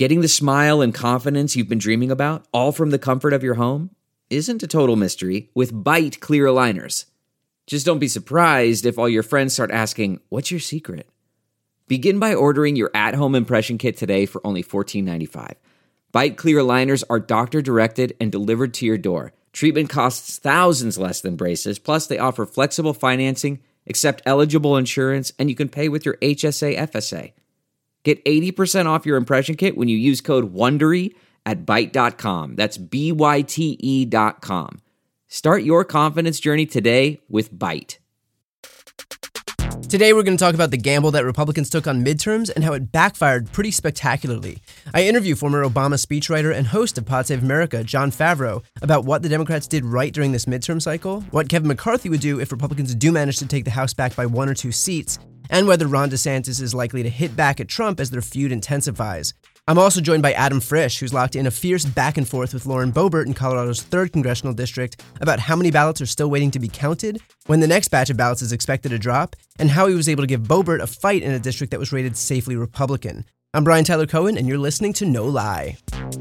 Getting the smile and confidence you've been dreaming about, all from the comfort of your home, isn't a total mystery with Byte clear aligners. Just don't be surprised if all your friends start asking, "What's your secret?" Begin by ordering your at-home impression kit today for only $14.95. Byte clear aligners are doctor-directed and delivered to your door. Treatment costs thousands less than braces, plus they offer flexible financing, accept eligible insurance, and you can pay with your HSA FSA. Get 80% off your impression kit when you use code WONDERY at Byte.com. That's BYTE.com. Start your confidence journey today with Byte. Today we're going to talk about the gamble that Republicans took on midterms and how it backfired pretty spectacularly. I interview former Obama speechwriter and host of Pod Save America, Jon Favreau, about what the Democrats did right during this midterm cycle, what Kevin McCarthy would do if Republicans do manage to take the House back by 1 or 2 seats, and whether Ron DeSantis is likely to hit back at Trump as their feud intensifies. I'm also joined by Adam Frisch, who's locked in a fierce back and forth with Lauren Boebert in Colorado's 3rd congressional district about how many ballots are still waiting to be counted, when the next batch of ballots is expected to drop, and how he was able to give Boebert a fight in a district that was rated safely Republican. I'm Brian Tyler Cohen, and you're listening to No Lie.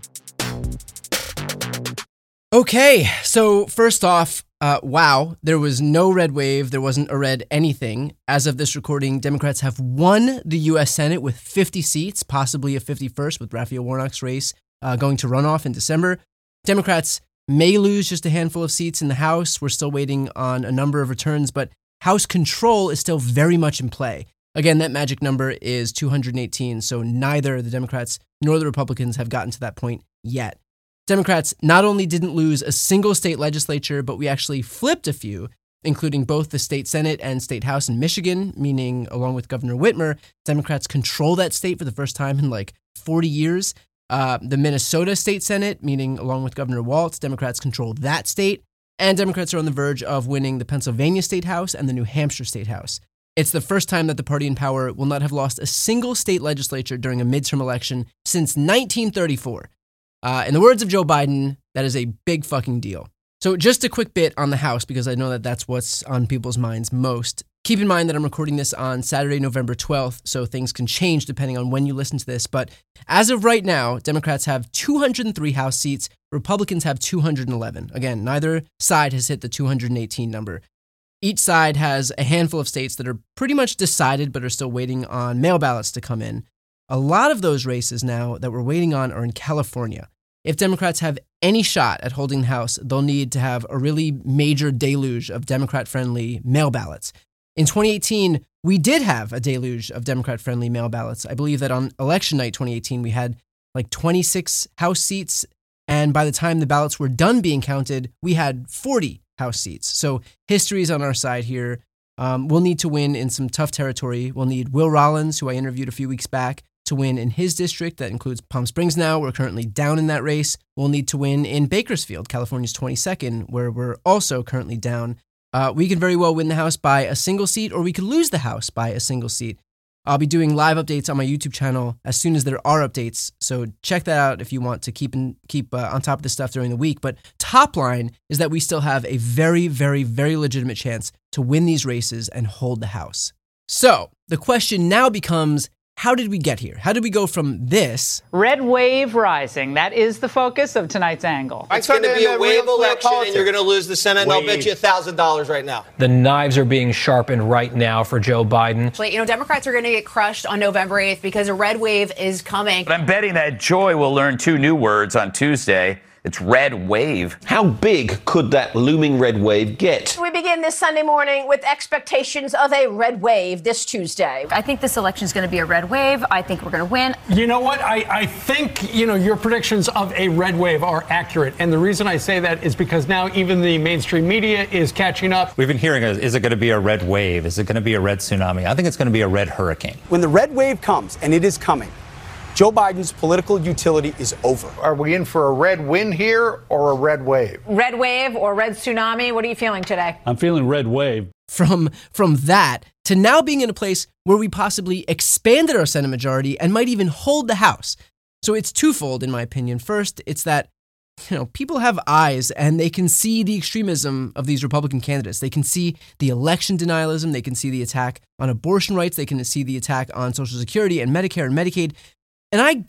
Okay, so first off, wow, there was no red wave. There wasn't a red anything. As of this recording, Democrats have won the U.S. Senate with 50 seats, possibly a 51st with Raphael Warnock's race going to runoff in December. Democrats may lose just a handful of seats in the House. We're still waiting on a number of returns, but House control is still very much in play. Again, that magic number is 218, so neither the Democrats nor the Republicans have gotten to that point yet. Democrats not only didn't lose a single state legislature, but we actually flipped a few, including both the state Senate and state House in Michigan, meaning along with Governor Whitmer, Democrats control that state for the first time in like 40 years. The Minnesota State Senate, meaning along with Governor Walz, Democrats control that state. And Democrats are on the verge of winning the Pennsylvania State House and the New Hampshire State House. It's the first time that the party in power will not have lost a single state legislature during a midterm election since 1934. In the words of Joe Biden, that is a big fucking deal. So just a quick bit on the House, because I know that that's what's on people's minds most. Keep in mind that I'm recording this on Saturday, November 12th, so things can change depending on when you listen to this. But as of right now, Democrats have 203 House seats. Republicans have 211. Again, neither side has hit the 218 number. Each side has a handful of states that are pretty much decided but are still waiting on mail ballots to come in. A lot of those races now that we're waiting on are in California. If Democrats have any shot at holding the House, they'll need to have a really major deluge of Democrat-friendly mail ballots. In 2018, we did have a deluge of Democrat-friendly mail ballots. I believe that on election night 2018, we had like 26 House seats, and by the time the ballots were done being counted, we had 40 House seats. So history is on our side here. We'll need to win in some tough territory. We'll need Will Rollins, who I interviewed a few weeks back, to win in his district. That includes Palm Springs now. We're currently down in that race. We'll need to win in Bakersfield, California's 22nd, where we're also currently down. We could very well win the House by a single seat, or we could lose the House by a single seat. I'll be doing live updates on my YouTube channel as soon as there are updates, so check that out if you want to keep on top of this stuff during the week. But top line is that we still have a very, very, very legitimate chance to win these races and hold the House. So the question now becomes, how did we get here? How did we go from this? Red wave rising. That is the focus of tonight's angle. It's going to be a wave election, and you're going to lose the Senate, and I'll bet you $1,000 right now. The knives are being sharpened right now for Joe Biden. Democrats are going to get crushed on November 8th because a red wave is coming. But I'm betting that Joy will learn 2 new words on Tuesday. It's red wave. How big could that looming red wave get? We begin this Sunday morning with expectations of a red wave this Tuesday. I think this election is going to be a red wave. I think we're going to win. You know what? I think, your predictions of a red wave are accurate. And the reason I say that is because now even the mainstream media is catching up. We've been hearing, is it going to be a red wave? Is it going to be a red tsunami? I think it's going to be a red hurricane. When the red wave comes, and it is coming, Joe Biden's political utility is over. Are we in for a red win here or a red wave? Red wave or red tsunami? What are you feeling today? I'm feeling red wave. From that to now being in a place where we possibly expanded our Senate majority and might even hold the House. So it's twofold, in my opinion. First, it's that people have eyes and they can see the extremism of these Republican candidates. They can see the election denialism. They can see the attack on abortion rights. They can see the attack on Social Security and Medicare and Medicaid. And I get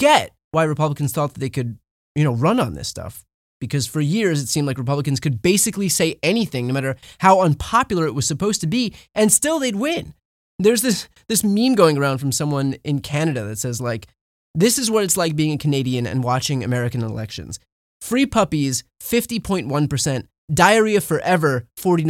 why Republicans thought that they could, run on this stuff. Because for years, it seemed like Republicans could basically say anything, no matter how unpopular it was supposed to be, and still they'd win. There's this meme going around from someone in Canada that says, like, this is what it's like being a Canadian and watching American elections. Free puppies, 50.1%. Diarrhea forever,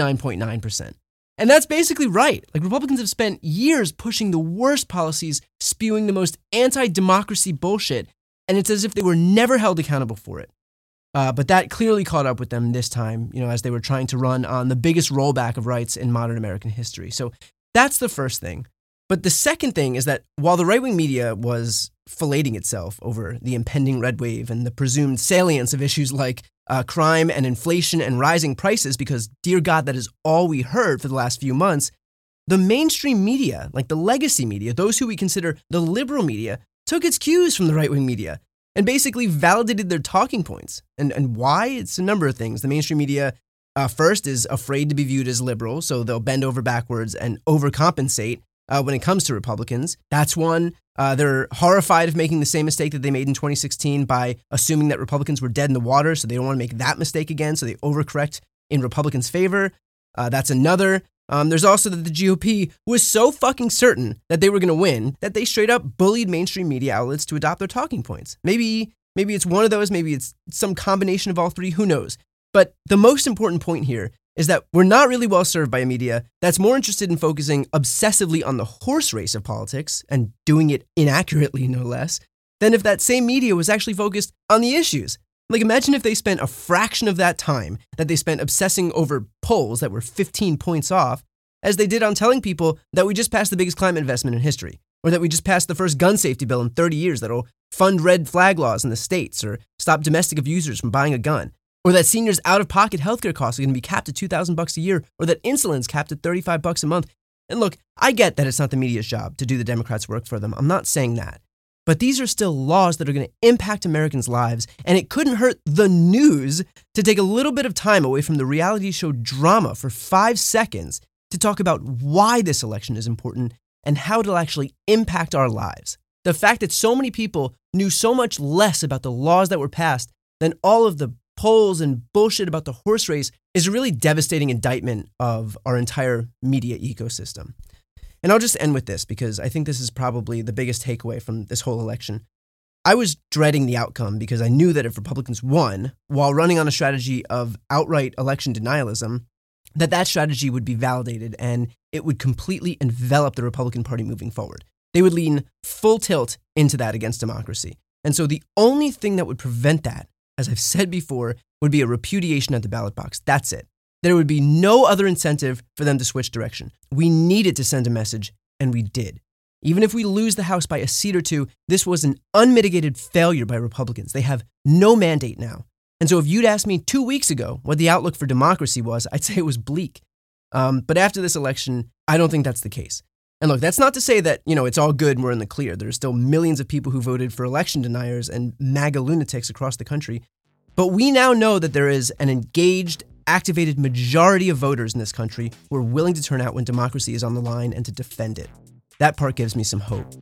49.9%. And that's basically right. Like, Republicans have spent years pushing the worst policies, spewing the most anti-democracy bullshit, and it's as if they were never held accountable for it. But that clearly caught up with them this time, as they were trying to run on the biggest rollback of rights in modern American history. So that's the first thing. But the second thing is that while the right-wing media was filleting itself over the impending red wave and the presumed salience of issues like crime and inflation and rising prices, because, dear God, that is all we heard for the last few months, the mainstream media, like the legacy media, those who we consider the liberal media, took its cues from the right-wing media and basically validated their talking points. And why? It's a number of things. The mainstream media, first, is afraid to be viewed as liberal, so they'll bend over backwards and overcompensate when it comes to Republicans. That's one. They're horrified of making the same mistake that they made in 2016 by assuming that Republicans were dead in the water, so they don't want to make that mistake again, so they overcorrect in Republicans' favor. That's another. There's also that the GOP was so fucking certain that they were going to win that they straight up bullied mainstream media outlets to adopt their talking points. Maybe it's one of those, maybe it's some combination of all three, who knows? But the most important point here is that we're not really well served by a media that's more interested in focusing obsessively on the horse race of politics, and doing it inaccurately, no less, than if that same media was actually focused on the issues. Like, imagine if they spent a fraction of that time that they spent obsessing over polls that were 15 points off, as they did on telling people that we just passed the biggest climate investment in history, or that we just passed the first gun safety bill in 30 years that'll fund red flag laws in the states, or stop domestic abusers from buying a gun, or that seniors' out-of-pocket healthcare costs are going to be capped at $2,000 a year, or that insulin's capped at $35 a month. And look, I get that it's not the media's job to do the Democrats' work for them. I'm not saying that. But these are still laws that are going to impact Americans' lives, and it couldn't hurt the news to take a little bit of time away from the reality show drama for 5 seconds to talk about why this election is important and how it'll actually impact our lives. The fact that so many people knew so much less about the laws that were passed than all of the polls and bullshit about the horse race is a really devastating indictment of our entire media ecosystem. And I'll just end with this, because I think this is probably the biggest takeaway from this whole election. I was dreading the outcome because I knew that if Republicans won, while running on a strategy of outright election denialism, that strategy would be validated and it would completely envelop the Republican Party moving forward. They would lean full tilt into that against democracy. And so the only thing that would prevent that, as I've said before, would be a repudiation at the ballot box. That's it. There would be no other incentive for them to switch direction. We needed to send a message, and we did. Even if we lose the House by a seat or two, this was an unmitigated failure by Republicans. They have no mandate now. And so if you'd asked me 2 weeks ago what the outlook for democracy was, I'd say it was bleak. But after this election, I don't think that's the case. And look, that's not to say that, it's all good and we're in the clear. There are still millions of people who voted for election deniers and MAGA lunatics across the country. But we now know that there is an engaged, activated majority of voters in this country who are willing to turn out when democracy is on the line and to defend it. That part gives me some hope.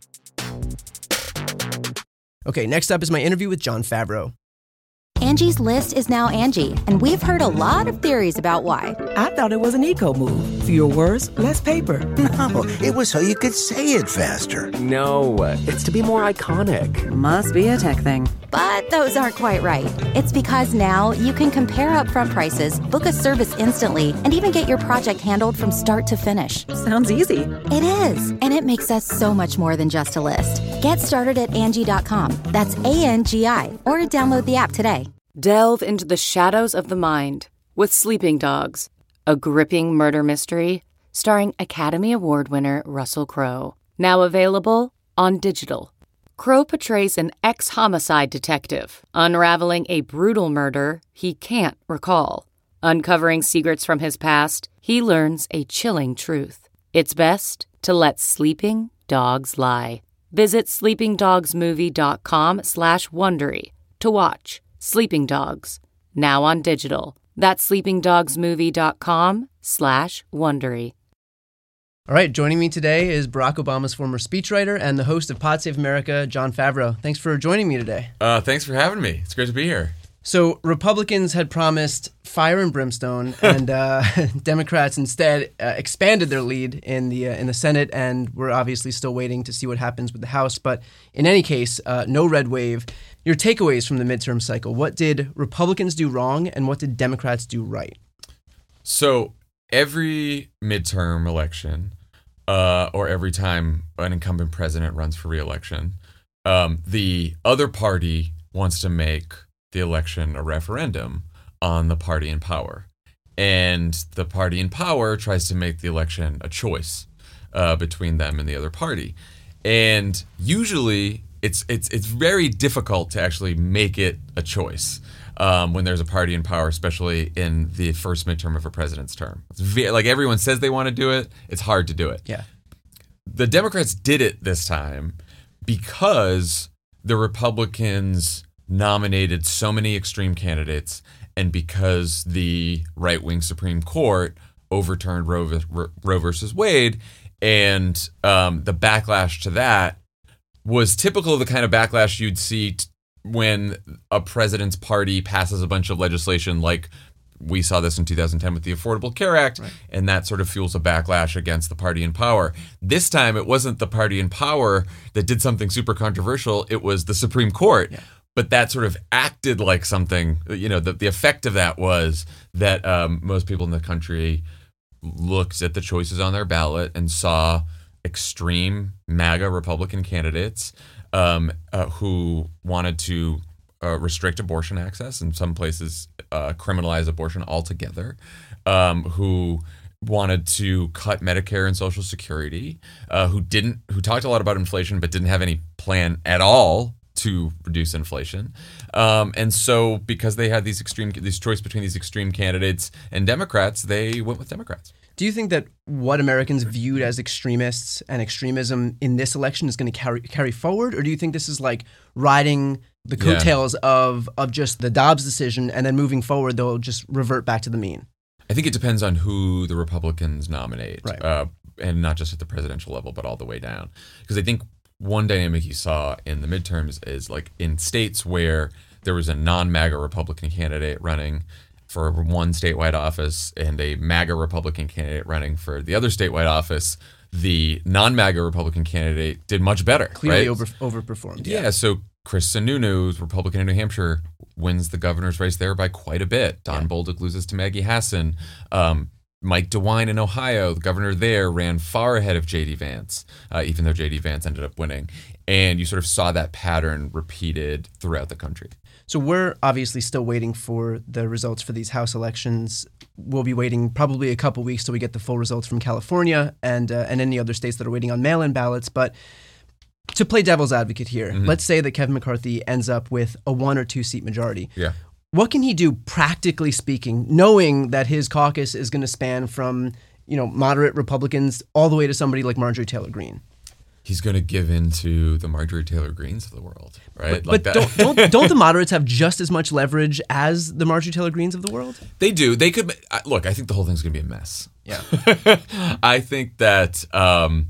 Okay, next up is my interview with Jon Favreau. Angie's List is now Angie, and we've heard a lot of theories about why. I thought it was an eco move. Fewer words, less paper. No, it was so you could say it faster. No, it's to be more iconic. Must be a tech thing. But those aren't quite right. It's because now you can compare upfront prices, book a service instantly, and even get your project handled from start to finish. Sounds easy. It is, and it makes us so much more than just a list. Get started at Angie.com. That's ANGI, or download the app today. Delve into the shadows of the mind with Sleeping Dogs, a gripping murder mystery starring Academy Award winner Russell Crowe. Now available on digital. Crowe portrays an ex-homicide detective unraveling a brutal murder he can't recall. Uncovering secrets from his past, he learns a chilling truth. It's best to let sleeping dogs lie. Visit sleepingdogsmovie.com/Wondery to watch Sleeping Dogs, now on digital. That's sleepingdogsmovie.com/Wondery. All right, joining me today is Barack Obama's former speechwriter and the host of Pod Save America, Jon Favreau. Thanks for joining me today. Thanks for having me. It's great to be here. So Republicans had promised fire and brimstone, and Democrats instead expanded their lead in the Senate, and we're obviously still waiting to see what happens with the House. But in any case, no red wave. Your takeaways from the midterm cycle: what did Republicans do wrong, and what did Democrats do right? So every midterm election, or every time an incumbent president runs for re-election, the other party wants to make the election a referendum on the party in power. And the party in power tries to make the election a choice between them and the other party. And usually it's very difficult to actually make it a choice when there's a party in power, especially in the first midterm of a president's term. It's like everyone says they want to do it, it's hard to do it. Yeah. The Democrats did it this time because the Republicans nominated so many extreme candidates, and because the right-wing Supreme Court overturned Roe versus Wade, and the backlash to that was typical of the kind of backlash you'd see when a president's party passes a bunch of legislation, like we saw this in 2010 with the Affordable Care Act, right. And that sort of fuels a backlash against the party in power. This time, it wasn't the party in power that did something super controversial. It was the Supreme Court. Yeah. But that sort of acted like something, the effect of that was that most people in the country looked at the choices on their ballot and saw extreme MAGA Republican candidates who wanted to restrict abortion access, in some places criminalize abortion altogether, who wanted to cut Medicare and Social Security, who talked a lot about inflation but didn't have any plan at all to reduce inflation. And so because they had this choice between these extreme candidates and Democrats, they went with Democrats. Do you think that what Americans viewed as extremists and extremism in this election is going to carry forward? Or do you think this is like riding the coattails of just the Dobbs decision, and then moving forward, they'll just revert back to the mean? I think it depends on who the Republicans nominate, right. And not just at the presidential level, but all the way down. Because I think one dynamic you saw in the midterms is like in states where there was a non-MAGA Republican candidate running for one statewide office and a MAGA Republican candidate running for the other statewide office, the non-MAGA Republican candidate did much better. Clearly right? overperformed. Yeah, so Chris Sununu, Republican in New Hampshire, wins the governor's race there by quite a bit. Don Bolduc loses to Maggie Hassan. Mike DeWine in Ohio, the governor there, ran far ahead of J.D. Vance, even though J.D. Vance ended up winning. And you sort of saw that pattern repeated throughout the country. So we're obviously still waiting for the results for these House elections. We'll be waiting probably a couple weeks till we get the full results from California and any other states that are waiting on mail-in ballots. But to play devil's advocate here, let's say that Kevin McCarthy ends up with a 1 or 2 seat majority. Yeah. What can he do, practically speaking, knowing that his caucus is going to span from, moderate Republicans all the way to somebody like Marjorie Taylor Greene? He's going to give in to the Marjorie Taylor Greenes of the world, right? But don't the moderates have just as much leverage as the Marjorie Taylor Greenes of the world? They do. They could look. I think the whole thing's going to be a mess. Yeah. I think that I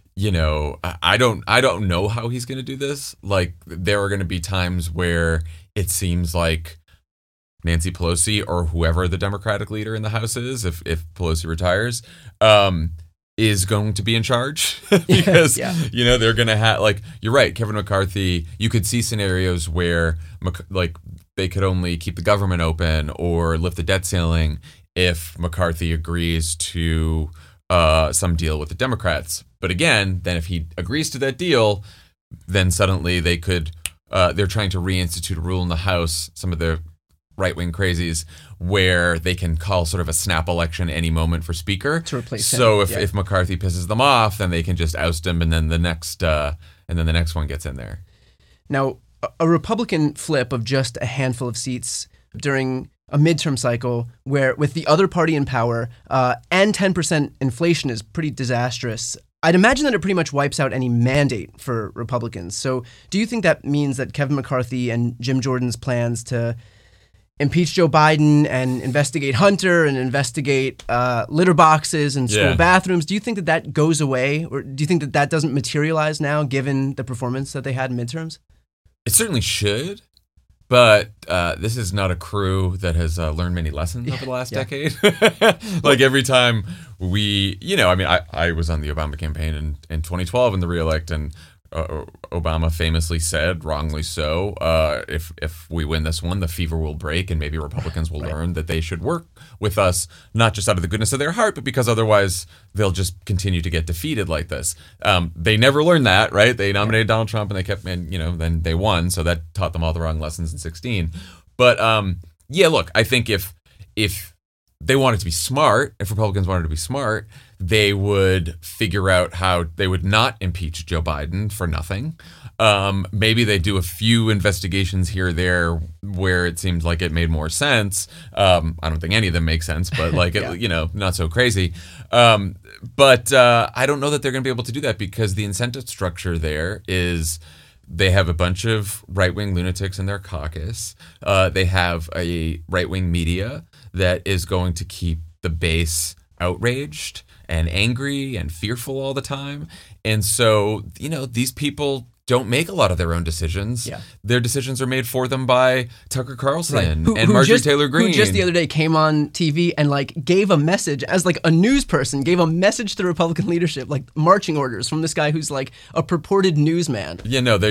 don't know how he's going to do this. Like there are going to be times where it seems like Nancy Pelosi or whoever the Democratic leader in the House is, if Pelosi retires, is going to be in charge because, they're going to have, like, you're right, Kevin McCarthy, you could see scenarios where, like, they could only keep the government open or lift the debt ceiling if McCarthy agrees to some deal with the Democrats. But again, then if he agrees to that deal, then suddenly they could, they're trying to reinstitute a rule in the House, some of the right-wing crazies, where they can call sort of a snap election any moment for speaker to replace him. So if McCarthy pisses them off, then they can just oust him, and then the next one gets in there. Now, a Republican flip of just a handful of seats during a midterm cycle, where with the other party in power and 10% inflation, is pretty disastrous. I'd imagine that it pretty much wipes out any mandate for Republicans. So, do you think that means that Kevin McCarthy and Jim Jordan's plans to impeach Joe Biden and investigate Hunter and investigate litter boxes and school bathrooms. Do you think that goes away, or do you think that doesn't materialize now, given the performance that they had in midterms? It certainly should, but this is not a crew that has learned many lessons over the last decade. Like every time I was on the Obama campaign in 2012 in the re-elect, and Obama famously said, wrongly so, if we win this one, the fever will break, and maybe Republicans will learn that they should work with us, not just out of the goodness of their heart, but because otherwise they'll just continue to get defeated like this. They never learned that, right? They nominated Donald Trump, and they kept, then they won, so that taught them all the wrong lessons in 2016. But look, I think if they wanted to be smart, if Republicans wanted to be smart, they would figure out how they would not impeach Joe Biden for nothing. Maybe they do a few investigations here or there where it seems like it made more sense. I don't think any of them make sense, but not so crazy. But I don't know that they're going to be able to do that, because the incentive structure there is they have a bunch of right-wing lunatics in their caucus. They have a right-wing media that is going to keep the base outraged and angry and fearful all the time. And so, these people don't make a lot of their own decisions. Yeah. Their decisions are made for them by Tucker Carlson and Marjorie Taylor Greene. Who just the other day came on TV and gave a message as a news person, gave a message to the Republican leadership, marching orders from this guy who's a purported newsman. Yeah, no,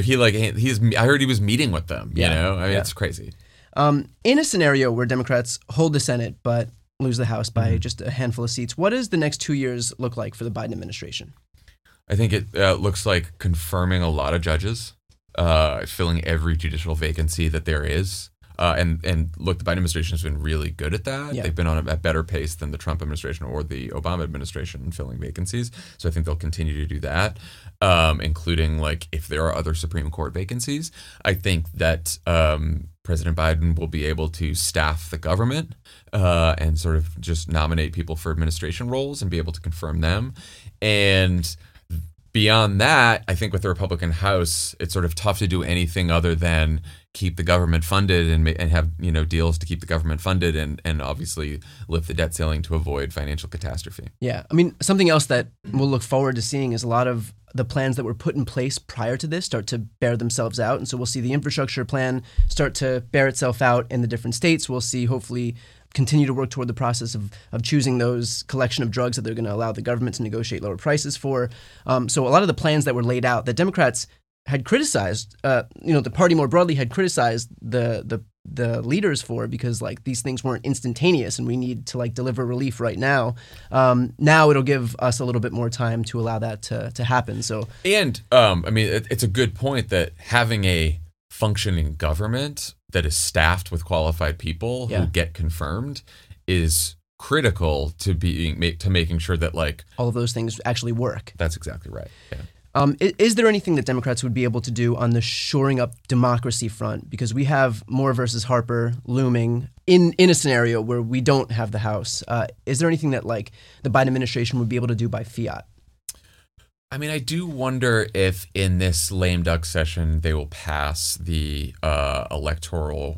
I heard he was meeting with them, it's crazy. In a scenario where Democrats hold the Senate but lose the House by just a handful of seats, what does the next 2 years look like for the Biden administration? I think it looks like confirming a lot of judges, filling every judicial vacancy that there is. And look, the Biden administration has been really good at that. Yeah. They've been on a better pace than the Trump administration or the Obama administration in filling vacancies. So I think they'll continue to do that, including if there are other Supreme Court vacancies. I think that President Biden will be able to staff the government and sort of just nominate people for administration roles and be able to confirm them. And beyond that, I think with the Republican House, it's sort of tough to do anything other than keep the government funded and have deals to keep the government funded and obviously lift the debt ceiling to avoid financial catastrophe. Yeah, I mean, something else that we'll look forward to seeing is a lot of the plans that were put in place prior to this start to bear themselves out. And so we'll see the infrastructure plan start to bear itself out in the different states. We'll see, hopefully, continue to work toward the process of choosing those collection of drugs that they're going to allow the government to negotiate lower prices for. So a lot of the plans that were laid out that Democrats had criticized, the party more broadly had criticized the leaders for, because these things weren't instantaneous and we need to deliver relief right now. Now it'll give us a little bit more time to allow that to happen. So it's a good point that having a functioning government that is staffed with qualified people who get confirmed is critical to making sure that all of those things actually work. That's exactly right. Yeah. Is there anything that Democrats would be able to do on the shoring up democracy front? Because we have Moore versus Harper looming in a scenario where we don't have the House. Is there anything that the Biden administration would be able to do by fiat? I mean, I do wonder if in this lame duck session they will pass the electoral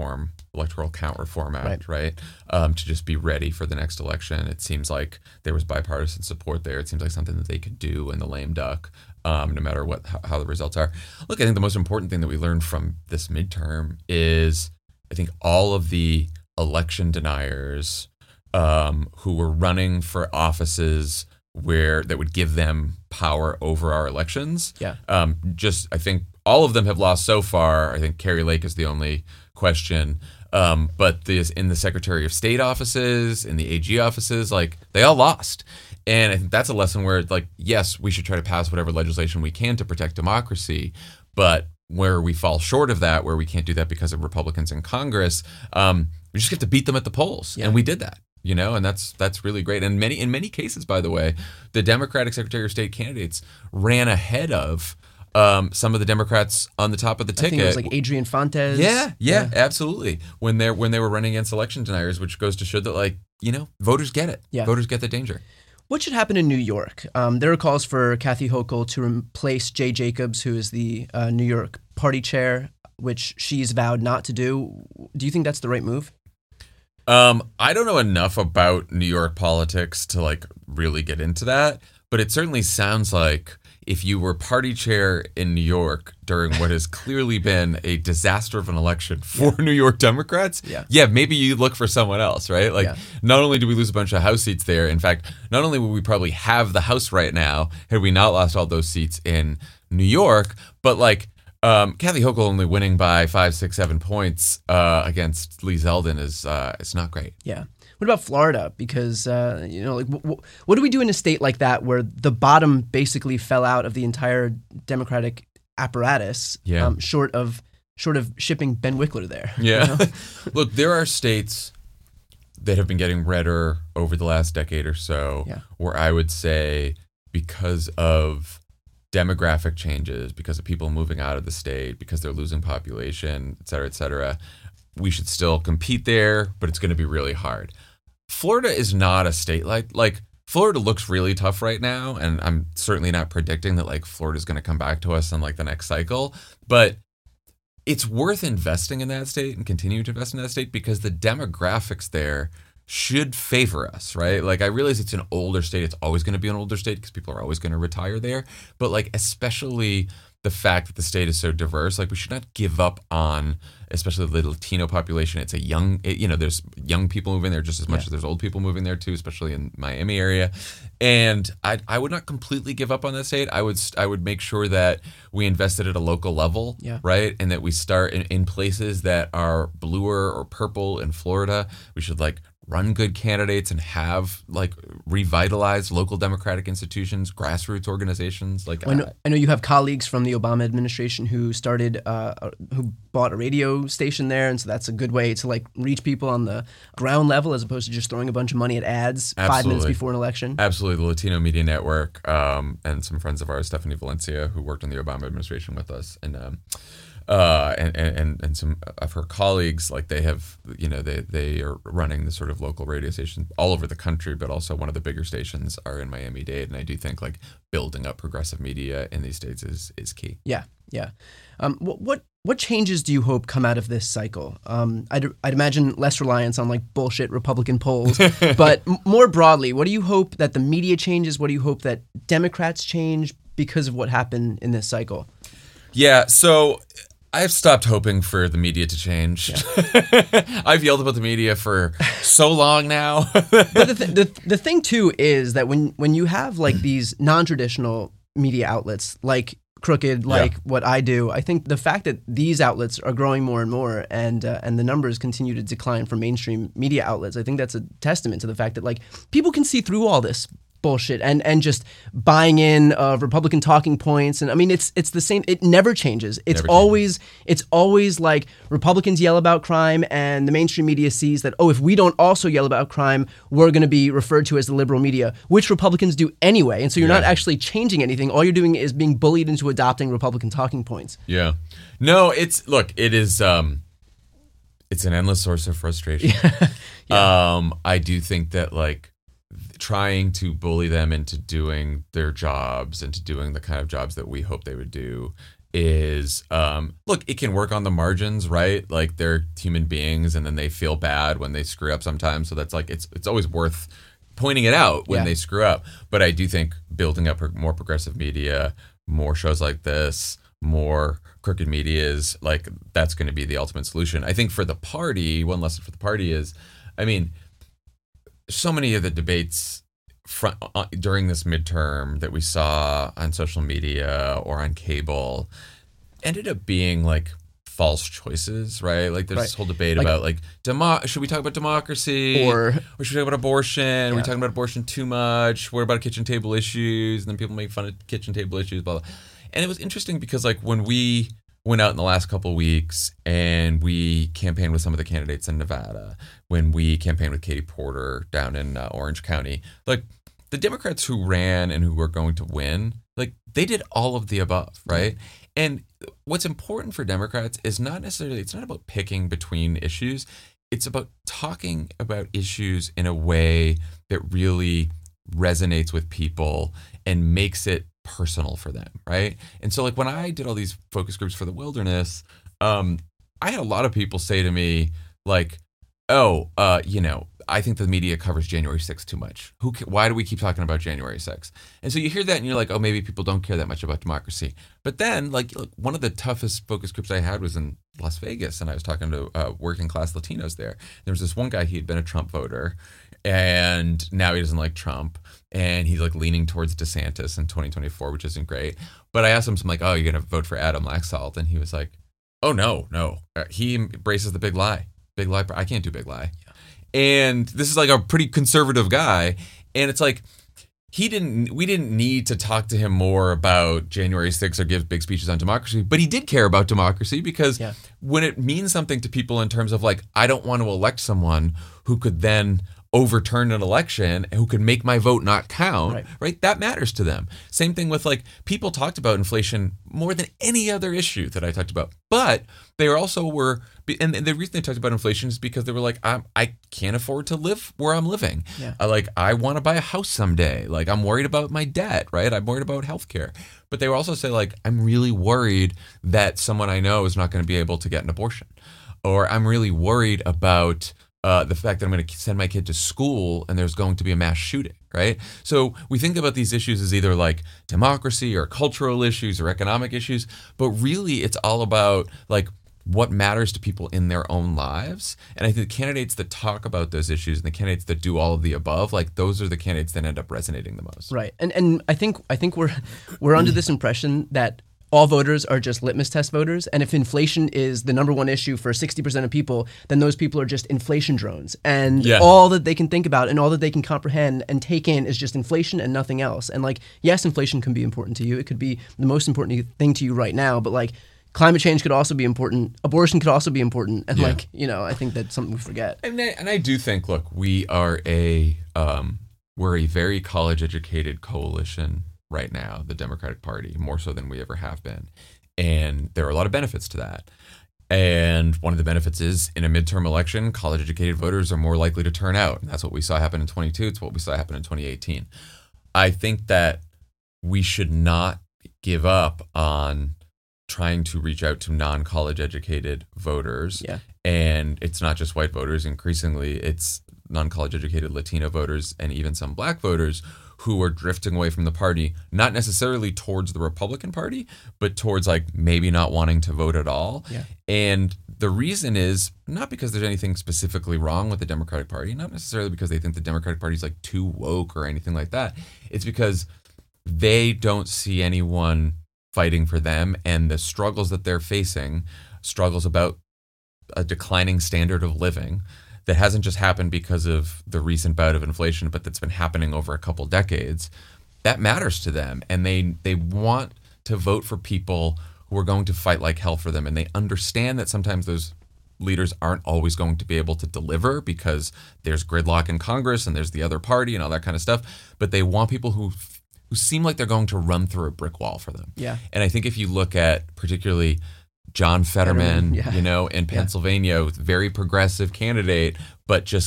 count reform act, right? To just be ready for the next election. It seems like there was bipartisan support there. It seems like something that they could do in the lame duck, no matter how the results are. Look, I think the most important thing that we learned from this midterm is I think all of the election deniers who were running for offices that would give them power over our elections. Yeah. I think all of them have lost so far. I think Kari Lake is the only question. But in the Secretary of State offices, in the AG offices, they all lost. And I think that's a lesson where yes, we should try to pass whatever legislation we can to protect democracy. But where we fall short of that, where we can't do that because of Republicans in Congress, we just have to beat them at the polls. Yeah. And we did that. And that's really great. And in many cases, by the way, the Democratic Secretary of State candidates ran ahead of some of the Democrats on the top of the ticket. I think it was Adrian Fontes. Yeah, absolutely. When they were running against election deniers, which goes to show that voters get it. Yeah. Voters get the danger. What should happen in New York? There are calls for Kathy Hochul to replace Jay Jacobs, who is the New York party chair. which she's vowed not to do. Do you think that's the right move? I don't know enough about New York politics to like really get into that, but it certainly sounds like if you were party chair in New York during what has clearly been a disaster of an election for New York Democrats, maybe you look for someone else, right? Like, not only do we lose a bunch of House seats there, in fact, not only would we probably have the House right now had we not lost all those seats in New York, but like Kathy Hochul only winning by 5, 6, 7 points against Lee Zeldin is it's not great. Yeah. What about Florida? Because what do we do in a state like that where the bottom basically fell out of the entire Democratic apparatus, short of shipping Ben Wickler there? Yeah. You know? Look, there are states that have been getting redder over the last decade or so, where I would say because of demographic changes, because of people moving out of the state, because they're losing population, et cetera, we should still compete there, but it's going to be really hard. Florida is not a state like Florida looks really tough right now, and I'm certainly not predicting that like Florida's going to come back to us in like the next cycle, but it's worth investing in that state and continuing to invest in that state because the demographics there should favor us, right? Like, I realize it's an older state. It's always going to be an older state because people are always going to retire there. But like, especially the fact that the state is so diverse, like we should not give up on, especially the Latino population. It's there's young people moving there just as much as there's old people moving there too, especially in Miami area. And I would not completely give up on that state. I would make sure that we invested at a local level, right? And that we start in places that are bluer or purple in Florida. We should like run good candidates and have like revitalized local democratic institutions, grassroots organizations. Like I know you have colleagues from the Obama administration who who bought a radio station there, and so that's a good way to like reach people on the ground level as opposed to just throwing a bunch of money at ads 5 minutes before an election. Absolutely, the Latino Media Network and some friends of ours, Stephanie Valencia, who worked in the Obama administration with us, and some of her colleagues, like they have, they are running the sort of local radio stations all over the country, but also one of the bigger stations are in Miami-Dade. And I do think like building up progressive media in these states is key. Yeah. What changes do you hope come out of this cycle? I'd imagine less reliance on like bullshit Republican polls, but more broadly, what do you hope that the media changes? What do you hope that Democrats change because of what happened in this cycle? Yeah, so I've stopped hoping for the media to change. Yeah. I've yelled about the media for so long now. But the thing too is that when you have like these non-traditional media outlets like Crooked, like what I do, I think the fact that these outlets are growing more and more and the numbers continue to decline for mainstream media outlets, I think that's a testament to the fact that like people can see through all this bullshit and just buying in Republican talking points. And I mean, it's the same. It never changes. It's always like Republicans yell about crime and the mainstream media sees that, if we don't also yell about crime, we're going to be referred to as the liberal media, which Republicans do anyway. And so you're not actually changing anything. All you're doing is being bullied into adopting Republican talking points. Yeah. No, it is, it's an endless source of frustration. I do think that like, trying to bully them into doing their jobs and to doing the kind of jobs that we hope they would do is, look, it can work on the margins, right? Like they're human beings and then they feel bad when they screw up sometimes. So that's like, it's always worth pointing it out when they screw up. But I do think building up more progressive media, more shows like this, more crooked media is like, that's going to be the ultimate solution. I think for the party, one lesson for the party is, I mean, so many of the debates during this midterm that we saw on social media or on cable ended up being like false choices, right? Like there's this whole debate about like should we talk about democracy or should we talk about abortion? Are we talking about abortion too much? What about kitchen table issues? And then people make fun of kitchen table issues, blah, blah. And it was interesting because like when we went out in the last couple of weeks and we campaigned with some of the candidates in Nevada, when we campaigned with Katie Porter down in Orange County, like the Democrats who ran and who were going to win, like they did all of the above, right? And what's important for Democrats is it's not about picking between issues. It's about talking about issues in a way that really resonates with people and makes it personal for them, right? And so like when I did all these focus groups for the wilderness, I had a lot of people say to me, like, I think the media covers January 6th too much. Why do we keep talking about January 6th? And so you hear that and you're like, oh, maybe people don't care that much about democracy. But then, like one of the toughest focus groups I had was in Las Vegas, and I was talking to working class Latinos there. There was this one guy, he had been a Trump voter, and now he doesn't like Trump, and he's like leaning towards DeSantis in 2024, which isn't great. But I asked him, I'm like, oh, you're going to vote for Adam Laxalt? And he was like, oh, no. He embraces the big lie. Big lie. I can't do big lie. Yeah. And this is like a pretty conservative guy. And it's like, we didn't need to talk to him more about January 6th or give big speeches on democracy, but he did care about democracy because when it means something to people in terms of like, I don't want to elect someone who could then overturn an election and who could make my vote not count, right? That matters to them. Same thing with like, people talked about inflation more than any other issue that I talked about, but they also were, and the reason they talked about inflation is because they were like, I can't afford to live where I'm living. Yeah. I want to buy a house someday. Like, I'm worried about my debt, right? I'm worried about healthcare. But they would also say like, I'm really worried that someone I know is not going to be able to get an abortion, or I'm really worried about the fact that I'm going to send my kid to school and there's going to be a mass shooting, right? So we think about these issues as either like democracy or cultural issues or economic issues, but really it's all about like what matters to people in their own lives. And I think the candidates that talk about those issues and the candidates that do all of the above, like those are the candidates that end up resonating the most. Right. And I think we're under this impression that all voters are just litmus test voters. And if inflation is the number one issue for 60% of people, then those people are just inflation drones. And all that they can think about and all that they can comprehend and take in is just inflation and nothing else. And like, yes, inflation can be important to you. It could be the most important thing to you right now. But like, climate change could also be important. Abortion could also be important. And like, I think that's something we forget. And I do think, look, we're a very college educated coalition right now, the Democratic Party, more so than we ever have been. And there are a lot of benefits to that. And one of the benefits is in a midterm election, college educated voters are more likely to turn out. And that's what we saw happen in 22. It's what we saw happen in 2018. I think that we should not give up on trying to reach out to non-college educated voters. Yeah. And it's not just white voters. Increasingly, it's non-college educated Latino voters and even some black voters who are drifting away from the party, not necessarily towards the Republican Party, but towards like maybe not wanting to vote at all. Yeah. And the reason is not because there's anything specifically wrong with the Democratic Party, not necessarily because they think the Democratic Party is like too woke or anything like that. It's because they don't see anyone fighting for them, and the struggles that they're facing, struggles about a declining standard of living that hasn't just happened because of the recent bout of inflation, but that's been happening over a couple decades, that matters to them. And they want to vote for people who are going to fight like hell for them. And they understand that sometimes those leaders aren't always going to be able to deliver because there's gridlock in Congress and there's the other party and all that kind of stuff. But they want people who seem like they're going to run through a brick wall for them. Yeah. And I think if you look at particularly John Fetterman, in Pennsylvania, very progressive candidate, but just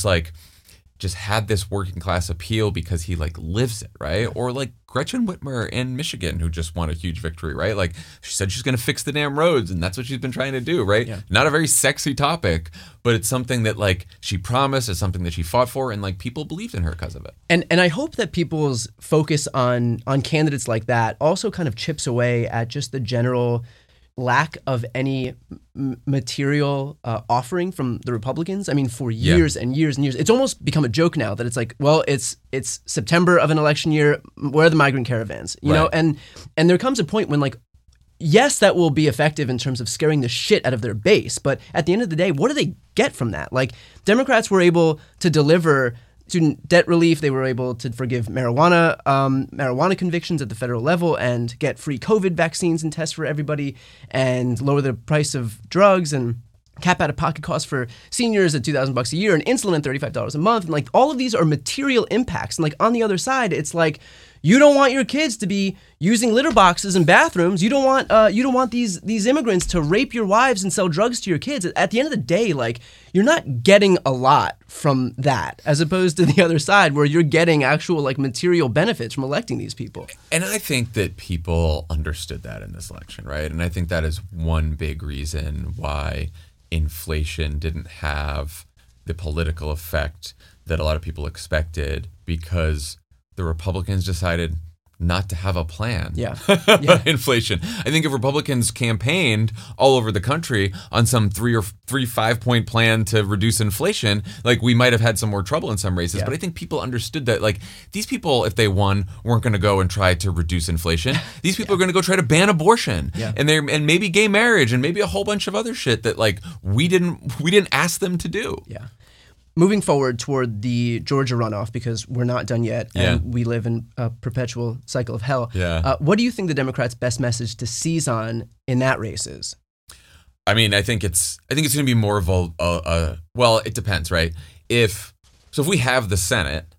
had this working class appeal because he like lives it, right? Or like Gretchen Whitmer in Michigan, who just won a huge victory, right? Like she said she's going to fix the damn roads, and that's what she's been trying to do, right? Yeah. Not a very sexy topic, but it's something that like she promised, it's something that she fought for, and like people believed in her because of it. And I hope that people's focus on candidates like that also kind of chips away at just the general lack of any material offering from the Republicans. I mean, for years and years and years, it's almost become a joke now that it's like, well, it's September of an election year. Where are the migrant caravans? You know, and there comes a point when like, yes, that will be effective in terms of scaring the shit out of their base. But at the end of the day, what do they get from that? Like, Democrats were able to deliver student debt relief. They were able to forgive marijuana convictions at the federal level and get free COVID vaccines and tests for everybody and lower the price of drugs and cap out-of-pocket costs for seniors at $2,000 a year and insulin at $35 a month. And like all of these are material impacts. And like on the other side, it's like You don't want your kids to be using litter boxes in bathrooms. You don't want these immigrants to rape your wives and sell drugs to your kids. At the end of the day, like, you're not getting a lot from that, as opposed to the other side where you're getting actual like material benefits from electing these people. And I think that people understood that in this election, right? And I think that is one big reason why inflation didn't have the political effect that a lot of people expected, because the Republicans decided not to have a plan. Yeah. Inflation. I think if Republicans campaigned all over the country on some 5-point plan to reduce inflation, like, we might have had some more trouble in some races. But I think people understood that, like, these people, if they won, weren't going to go and try to reduce inflation. These people are going to go try to ban abortion and maybe gay marriage and maybe a whole bunch of other shit that, like, we didn't ask them to do. Yeah. Moving forward toward the Georgia runoff, because we're not done yet, and we live in a perpetual cycle of hell. What do you think the Democrats' best message to seize on in that race is? I mean, I think it's going to be more of a well, it depends, right? If we have the Senate,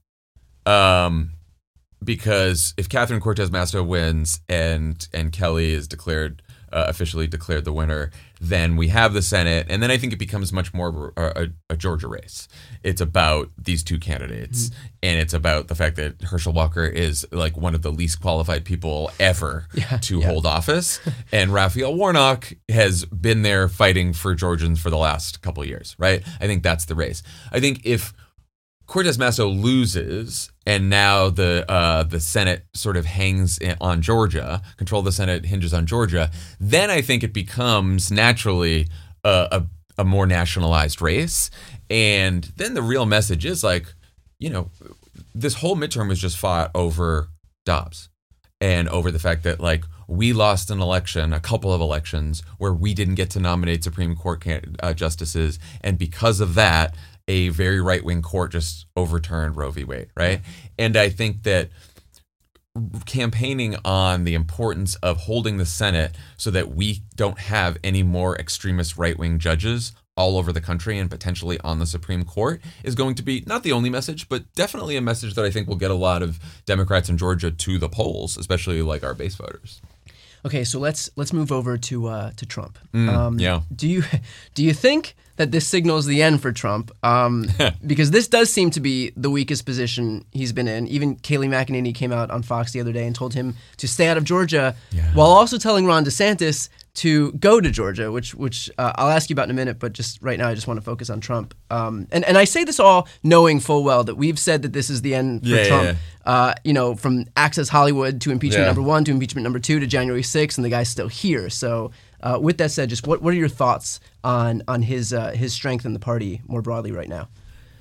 because if Catherine Cortez Masto wins and Kelly is officially declared the winner, then we have the Senate, and then I think it becomes much more a Georgia race. It's about these two candidates, and it's about the fact that Herschel Walker is like one of the least qualified people ever to hold office, and Raphael Warnock has been there fighting for Georgians for the last couple of years, right? I think that's the race. I think if Cortez Masto loses, and now the Senate sort of hangs on Georgia, control of the Senate hinges on Georgia, then I think it becomes naturally a more nationalized race. And then the real message is, like, you know, this whole midterm was just fought over Dobbs and over the fact that, like, we lost an election, a couple of elections, where we didn't get to nominate Supreme Court justices. And because of that, a very right-wing court just overturned Roe v. Wade, right? And I think that campaigning on the importance of holding the Senate so that we don't have any more extremist right-wing judges all over the country and potentially on the Supreme Court is going to be not the only message, but definitely a message that I think will get a lot of Democrats in Georgia to the polls, especially like our base voters. Okay, so let's move over to Trump. Yeah. Do you think that this signals the end for Trump? Because this does seem to be the weakest position he's been in. Even Kayleigh McEnany came out on Fox the other day and told him to stay out of Georgia, while also telling Ron DeSantis to go to Georgia, which I'll ask you about in a minute. But just right now, I just want to focus on Trump. And I say this all knowing full well that we've said that this is the end for Trump. You know, from Access Hollywood to impeachment number 1 to impeachment number 2 to January 6th, and the guy's still here. So with that said, just what are your thoughts on his strength in the party more broadly right now?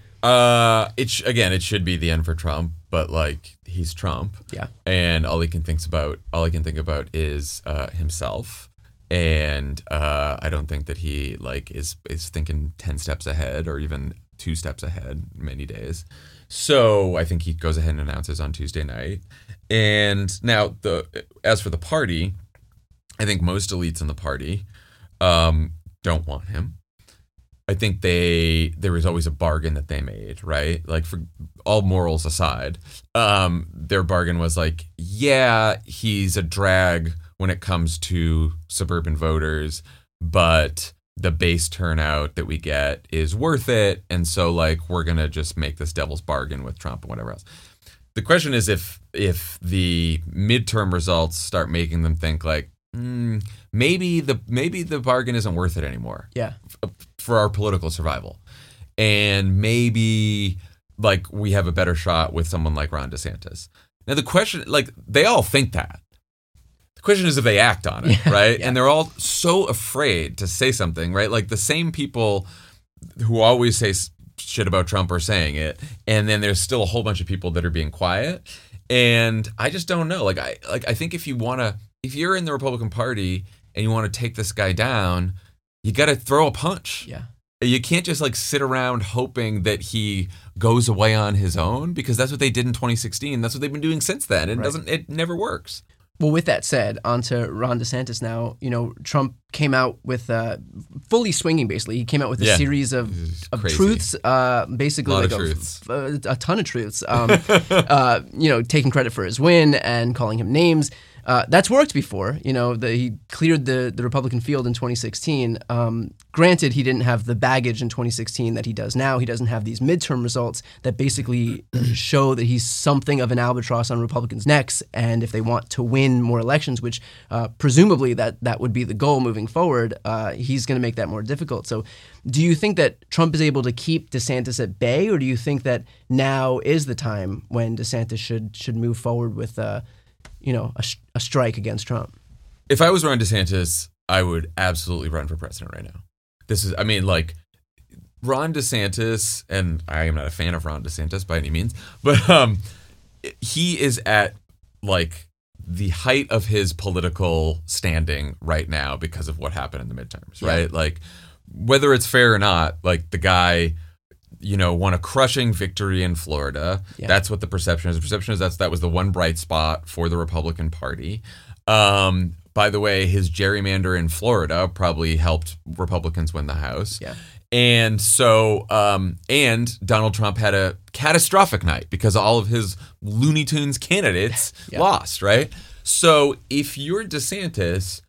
It should be the end for Trump, but like, he's Trump, and all he can think about is himself, and I don't think that he like is thinking 10 steps ahead or even 2 steps ahead many days. So I think he goes ahead and announces on Tuesday night. And now, as for the party, I think most elites in the party don't want him. I think there was always a bargain that they made, right? Like, for all morals aside, their bargain was like, yeah, he's a drag when it comes to suburban voters, but the base turnout that we get is worth it. And so, like, we're going to just make this devil's bargain with Trump and whatever else. The question is if the midterm results start making them think like, maybe the bargain isn't worth it anymore. For our political survival. And maybe, like, we have a better shot with someone like Ron DeSantis. Now the question, like, they all think that. The question is if they act on it, right? And they're all so afraid to say something, right? Like, the same people who always say shit about Trump are saying it, and then there's still a whole bunch of people that are being quiet. And I just don't know. I think if you're in the Republican Party and you want to take this guy down, you got to throw a punch. You can't just like sit around hoping that he goes away on his own, because that's what they did in 2016. That's what they've been doing since then. It never works. Well, with that said, on to Ron DeSantis now. Trump came out with fully swinging, basically. He came out with a series of truths, basically a lot like of truths. A ton of truths, taking credit for his win and calling him names. That's worked before. He cleared the Republican field in 2016. Granted, he didn't have the baggage in 2016 that he does now. He doesn't have these midterm results that basically show that he's something of an albatross on Republicans' necks. And if they want to win more elections, which presumably that would be the goal moving forward, he's going to make that more difficult. So do you think that Trump is able to keep DeSantis at bay, or do you think that now is the time when DeSantis should move forward with a strike against Trump? If I was Ron DeSantis, I would absolutely run for president right now. Ron DeSantis, and I am not a fan of Ron DeSantis by any means, but he is at the height of his political standing right now because of what happened in the midterms, right? Yeah. Whether it's fair or not, the guy, won a crushing victory in Florida. Yeah. That's what the perception is. The perception is that was the one bright spot for the Republican Party. By the way, his gerrymander in Florida probably helped Republicans win the House. Yeah. And so, and Donald Trump had a catastrophic night because all of his Looney Tunes candidates lost, right? So if you're DeSantis,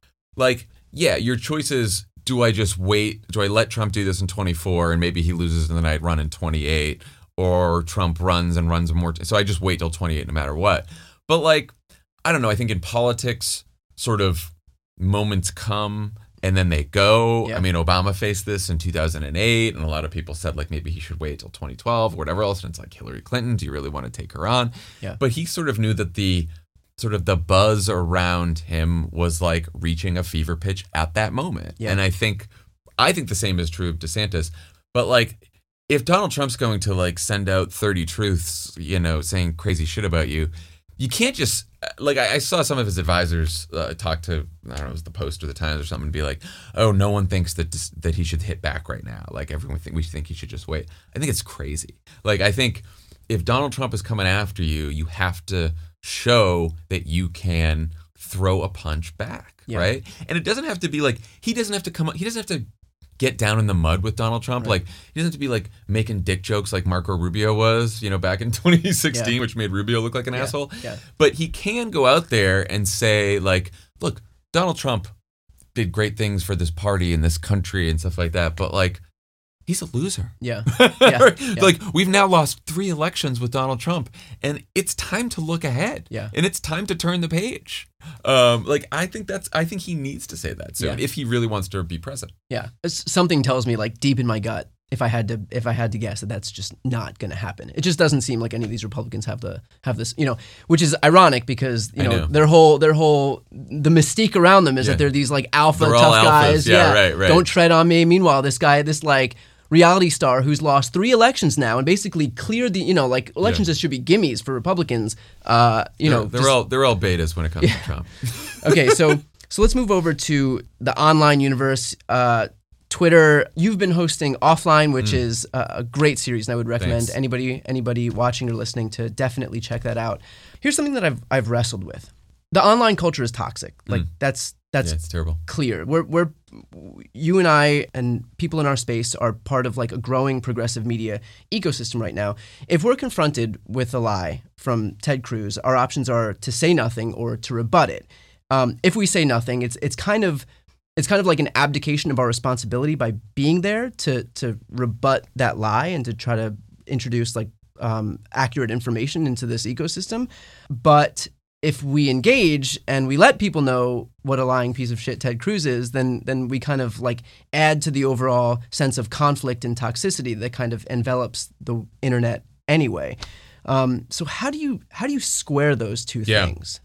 your choice is, do I just wait? Do I let Trump do this in 24 and maybe he loses in the night run in 28, or Trump runs more? So I just wait till 28 no matter what. But I don't know. I think in politics, sort of moments come and then they go. Yeah. I mean, Obama faced this in 2008, and a lot of people said maybe he should wait till 2012 or whatever else. And it's Hillary Clinton, do you really want to take her on? Yeah. But he sort of knew that the buzz around him was reaching a fever pitch at that moment. Yeah. And I think the same is true of DeSantis. But if Donald Trump's going to send out 30 truths, saying crazy shit about you, you can't just I saw some of his advisors talk to, I don't know, it was the Post or the Times or something, and be oh, no one thinks that he should hit back right now. Everyone we think he should just wait. I think it's crazy. I think if Donald Trump is coming after you, you have to show that you can throw a punch back, right? And it doesn't have to be he doesn't have to get down in the mud with Donald Trump. Right. He doesn't have to be making dick jokes like Marco Rubio was, back in 2016, which made Rubio look like an asshole. Yeah. But he can go out there and say look, Donald Trump did great things for this party and this country and stuff like that. But he's a loser. Yeah. We've now lost 3 elections with Donald Trump, and it's time to look ahead. Yeah. And it's time to turn the page. I think he needs to say that soon if he really wants to be president. Yeah. Something tells me deep in my gut, if I had to guess, that's just not going to happen. It just doesn't seem like any of these Republicans have this, which is ironic because their whole the mystique around them is that they're these alpha tough guys. Yeah, right. Don't tread on me. Meanwhile, this guy, this reality star who's lost 3 elections now and basically cleared the elections that should be gimmies for Republicans. They're all betas when it comes to Trump. Okay, so let's move over to the online universe. Twitter, you've been hosting Offline, which is a great series, and I would recommend anybody watching or listening to definitely check that out. Here's something that I've wrestled with. The online culture is toxic. That's it's terrible. Clear. We're you and I and people in our space are part of a growing progressive media ecosystem right now. If we're confronted with a lie from Ted Cruz, our options are to say nothing or to rebut it. If we say nothing, it's kind of like an abdication of our responsibility by being there to rebut that lie and to try to introduce accurate information into this ecosystem. But if we engage and we let people know what a lying piece of shit Ted Cruz is, then we kind of add to the overall sense of conflict and toxicity that kind of envelops the internet anyway. So how do you square those two things?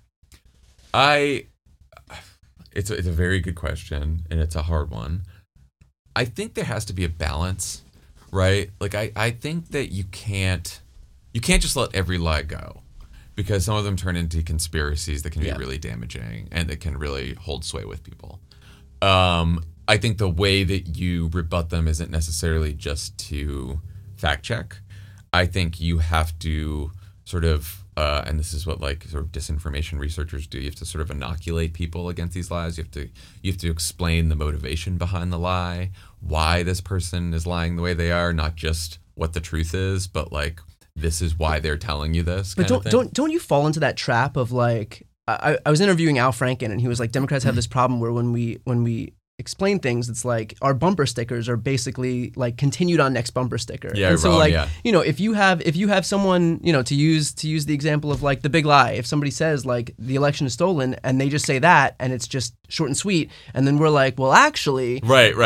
It's a very good question, and it's a hard one. I think there has to be a balance, right? I think that you can't just let every lie go, because some of them turn into conspiracies that can be really damaging and that can really hold sway with people. I think the way that you rebut them isn't necessarily just to fact check. I think you have to sort of and this is what like sort of disinformation researchers do. You have to sort of inoculate people against these lies. You have to explain the motivation behind the lie, why this person is lying the way they are, not just what the truth is, but like this is why they're telling you this. But don't you fall into that trap of like I was interviewing Al Franken and he was like, Democrats have this problem where when we explain things, it's like our bumper stickers are basically like continued on next bumper sticker. Yeah, and so wrong, like yeah. if you have someone, to use the example of like the big lie, if somebody says like the election is stolen and they just say that and it's just short and sweet, and then we're like, well actually, right.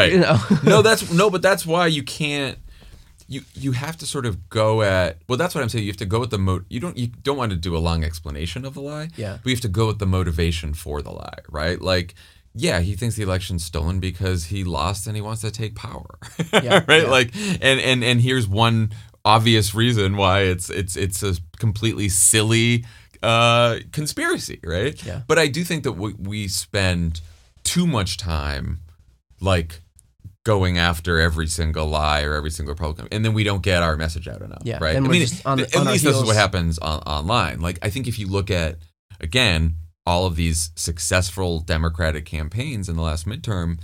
But that's why you can't. You have to sort of go at, well, that's what I'm saying. You have to go with you don't want to do a long explanation of the lie. Yeah. But you have to go with the motivation for the lie, right? Like, yeah, he thinks the election's stolen because he lost and he wants to take power. Yeah, right? yeah. Like, and here's one obvious reason why it's a completely silly conspiracy, right? Yeah. But I do think that we spend too much time like going after every single lie or every single Republican, and then we don't get our message out enough, Yeah, right? then we're just on at our least this is heels. what happens online. Like, I think if you look at, again, all of these successful Democratic campaigns in the last midterm,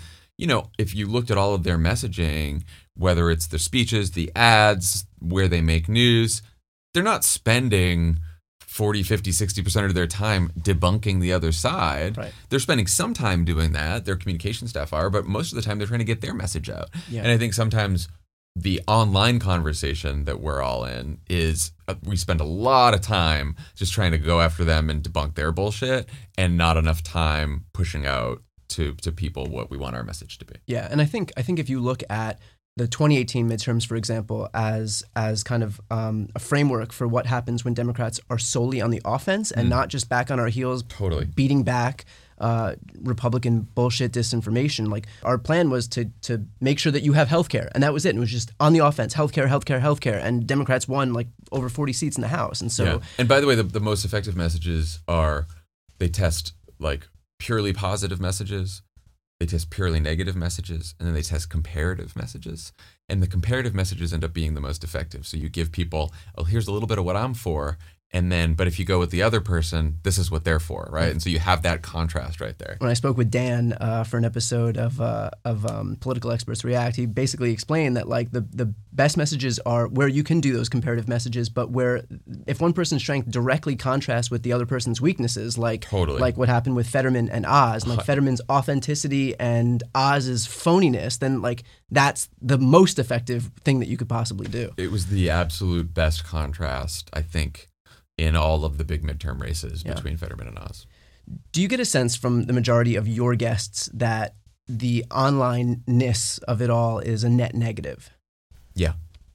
if you looked at all of their messaging, whether it's the speeches, the ads, where they make news, they're not spending 40, 50, 60% of their time debunking the other side. Right. They're spending some time doing that. Their communication staff are, but most of the time they're trying to get their message out. Yeah. And I think sometimes the online conversation that we're all in is we spend a lot of time just trying to go after them and debunk their bullshit, and not enough time pushing out to people what we want our message to be. Yeah, and I think if you look at the 2018 midterms, for example, as kind of a framework for what happens when Democrats are solely on the offense and not just back on our heels, totally beating back Republican bullshit disinformation. Like, our plan was to make sure that you have healthcare, and that was it. And it was just on the offense, healthcare, and Democrats won like over 40 seats in the House. And so, yeah. And by the way, the most effective messages are, they test like purely positive messages, they test purely negative messages, and then they test comparative messages. And the comparative messages end up being the most effective. So you give people, oh, here's a little bit of what I'm for, and then, but if you go with the other person, this is what they're for, right? And so you have that contrast right there. When I spoke with Dan for an episode of Political Experts React, he basically explained that like the best messages are where you can do those comparative messages, but where if one person's strength directly contrasts with the other person's weaknesses, like like what happened with Fetterman and Oz, like Fetterman's authenticity and Oz's phoniness, then like that's the most effective thing that you could possibly do. It was the absolute best contrast, I think, in all of the big midterm races between Fetterman and Oz. Do you get a sense from the majority of your guests that the online-ness of it all is a net negative? Yeah,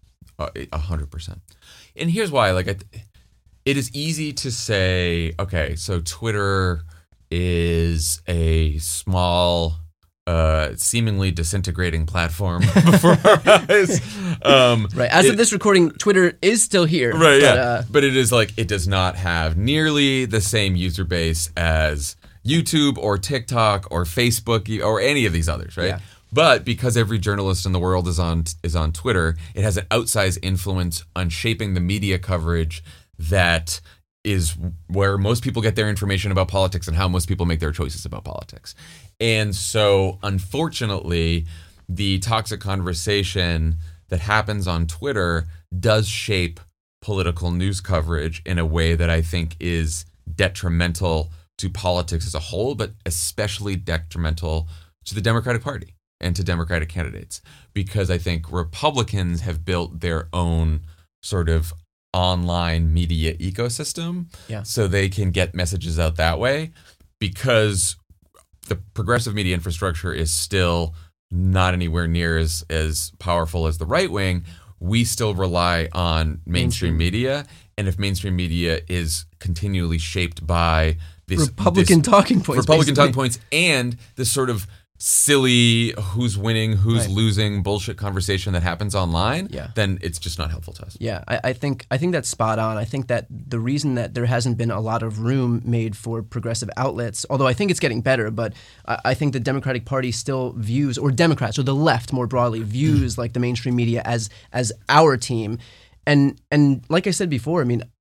100%. And here's why. Like, it is easy to say, okay, so Twitter is a small, seemingly disintegrating platform before our eyes. Right. As of this recording, Twitter is still here. Right, yeah. But it is like, it does not have nearly the same user base as YouTube or TikTok or Facebook or any of these others, right? Yeah. But because every journalist in the world is on Twitter, it has an outsized influence on shaping the media coverage that is where most people get their information about politics and how most people make their choices about politics. And so, unfortunately, the toxic conversation that happens on Twitter does shape political news coverage in a way that I think is detrimental to politics as a whole, but especially detrimental to the Democratic Party and to Democratic candidates, because I think Republicans have built their own sort of online media ecosystem, so they can get messages out that way, because the progressive media infrastructure is still not anywhere near as powerful as the right wing. We still rely on mainstream media, and if mainstream media is continually shaped by this Republican talking points, and this sort of silly who's winning, who's losing bullshit conversation that happens online, then it's just not helpful to us. Yeah, I think that's spot on. I think that the reason that there hasn't been a lot of room made for progressive outlets, although I think it's getting better, but I think the Democratic Party still views, or Democrats, or the left more broadly, views like the mainstream media as our team. And like I said before, I mean,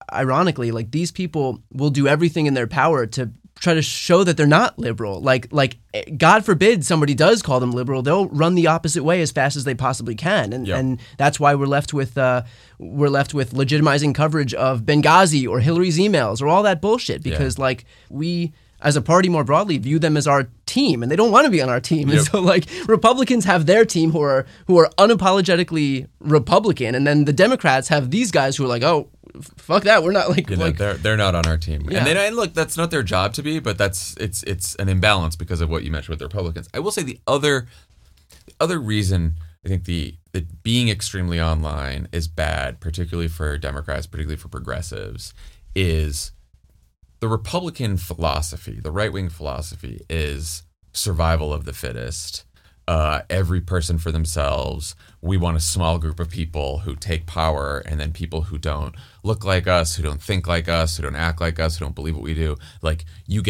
ironically, like these people will do everything in their power to try to show that they're not liberal. Like God forbid somebody does call them liberal, they'll run the opposite way as fast as they possibly can, and that's why we're left with legitimizing coverage of Benghazi or Hillary's emails or all that bullshit, because like we as a party more broadly view them as our team, and they don't want to be on our team. And so like Republicans have their team who are unapologetically Republican, and then the Democrats have these guys who are like, oh, fuck that, we're not like they're not on our team. Yeah. And look, that's not their job to be, but it's an imbalance because of what you mentioned with the Republicans. I will say the other reason I think that being extremely online is bad, particularly for Democrats, particularly for progressives, is the Republican philosophy, the right-wing philosophy, is survival of the fittest. Every person for themselves. We want a small group of people who take power, and then people who don't look like us, who don't think like us, who don't act like us, who don't believe what we do. Like you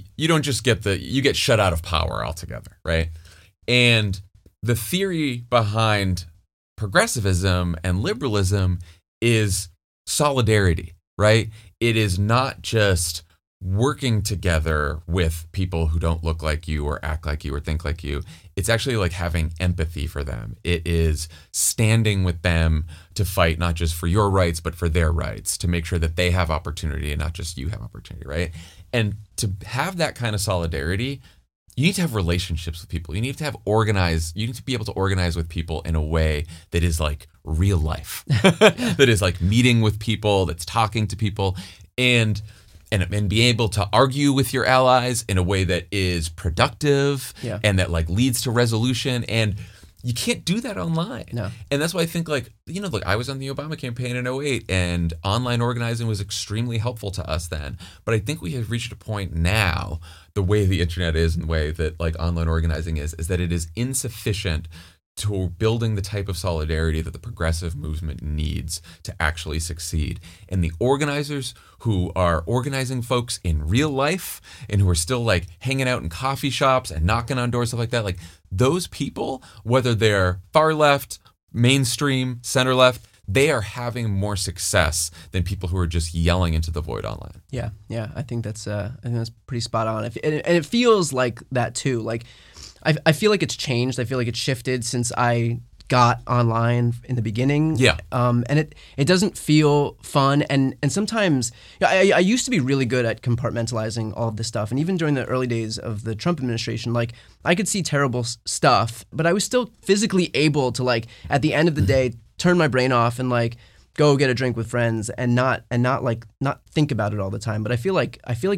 get shut out of power altogether, right? And the theory behind progressivism and liberalism is solidarity, right? It is not just working together with people who don't look like you or act like you or think like you. It's actually like having empathy for them. It is standing with them to fight not just for your rights, but for their rights, to make sure that they have opportunity and not just you have opportunity, right? And to have that kind of solidarity, you need to have relationships with people. You need to be able to organize with people in a way that is like real life, that is like meeting with people, that's talking to people, and be able to argue with your allies in a way that is productive and that like leads to resolution. And you can't do that online. No. And that's why I think look, I was on the Obama campaign in 2008, and online organizing was extremely helpful to us then. But I think we have reached a point now, the way the internet is and the way that like online organizing is that it is insufficient to building the type of solidarity that the progressive movement needs to actually succeed. And the organizers who are organizing folks in real life and who are still like hanging out in coffee shops and knocking on doors, stuff like that, like those people, whether they're far left, mainstream, center left, they are having more success than people who are just yelling into the void online. Yeah. I think that's pretty spot on. And it feels like that too. Like I feel like it's changed. I feel like it's shifted since I got online in the beginning. Yeah. And it doesn't feel fun. And sometimes I used to be really good at compartmentalizing all of this stuff. And even during the early days of the Trump administration, like I could see terrible stuff, but I was still physically able to like at the end of the day turn my brain off and like go get a drink with friends and not think about it all the time. But I feel like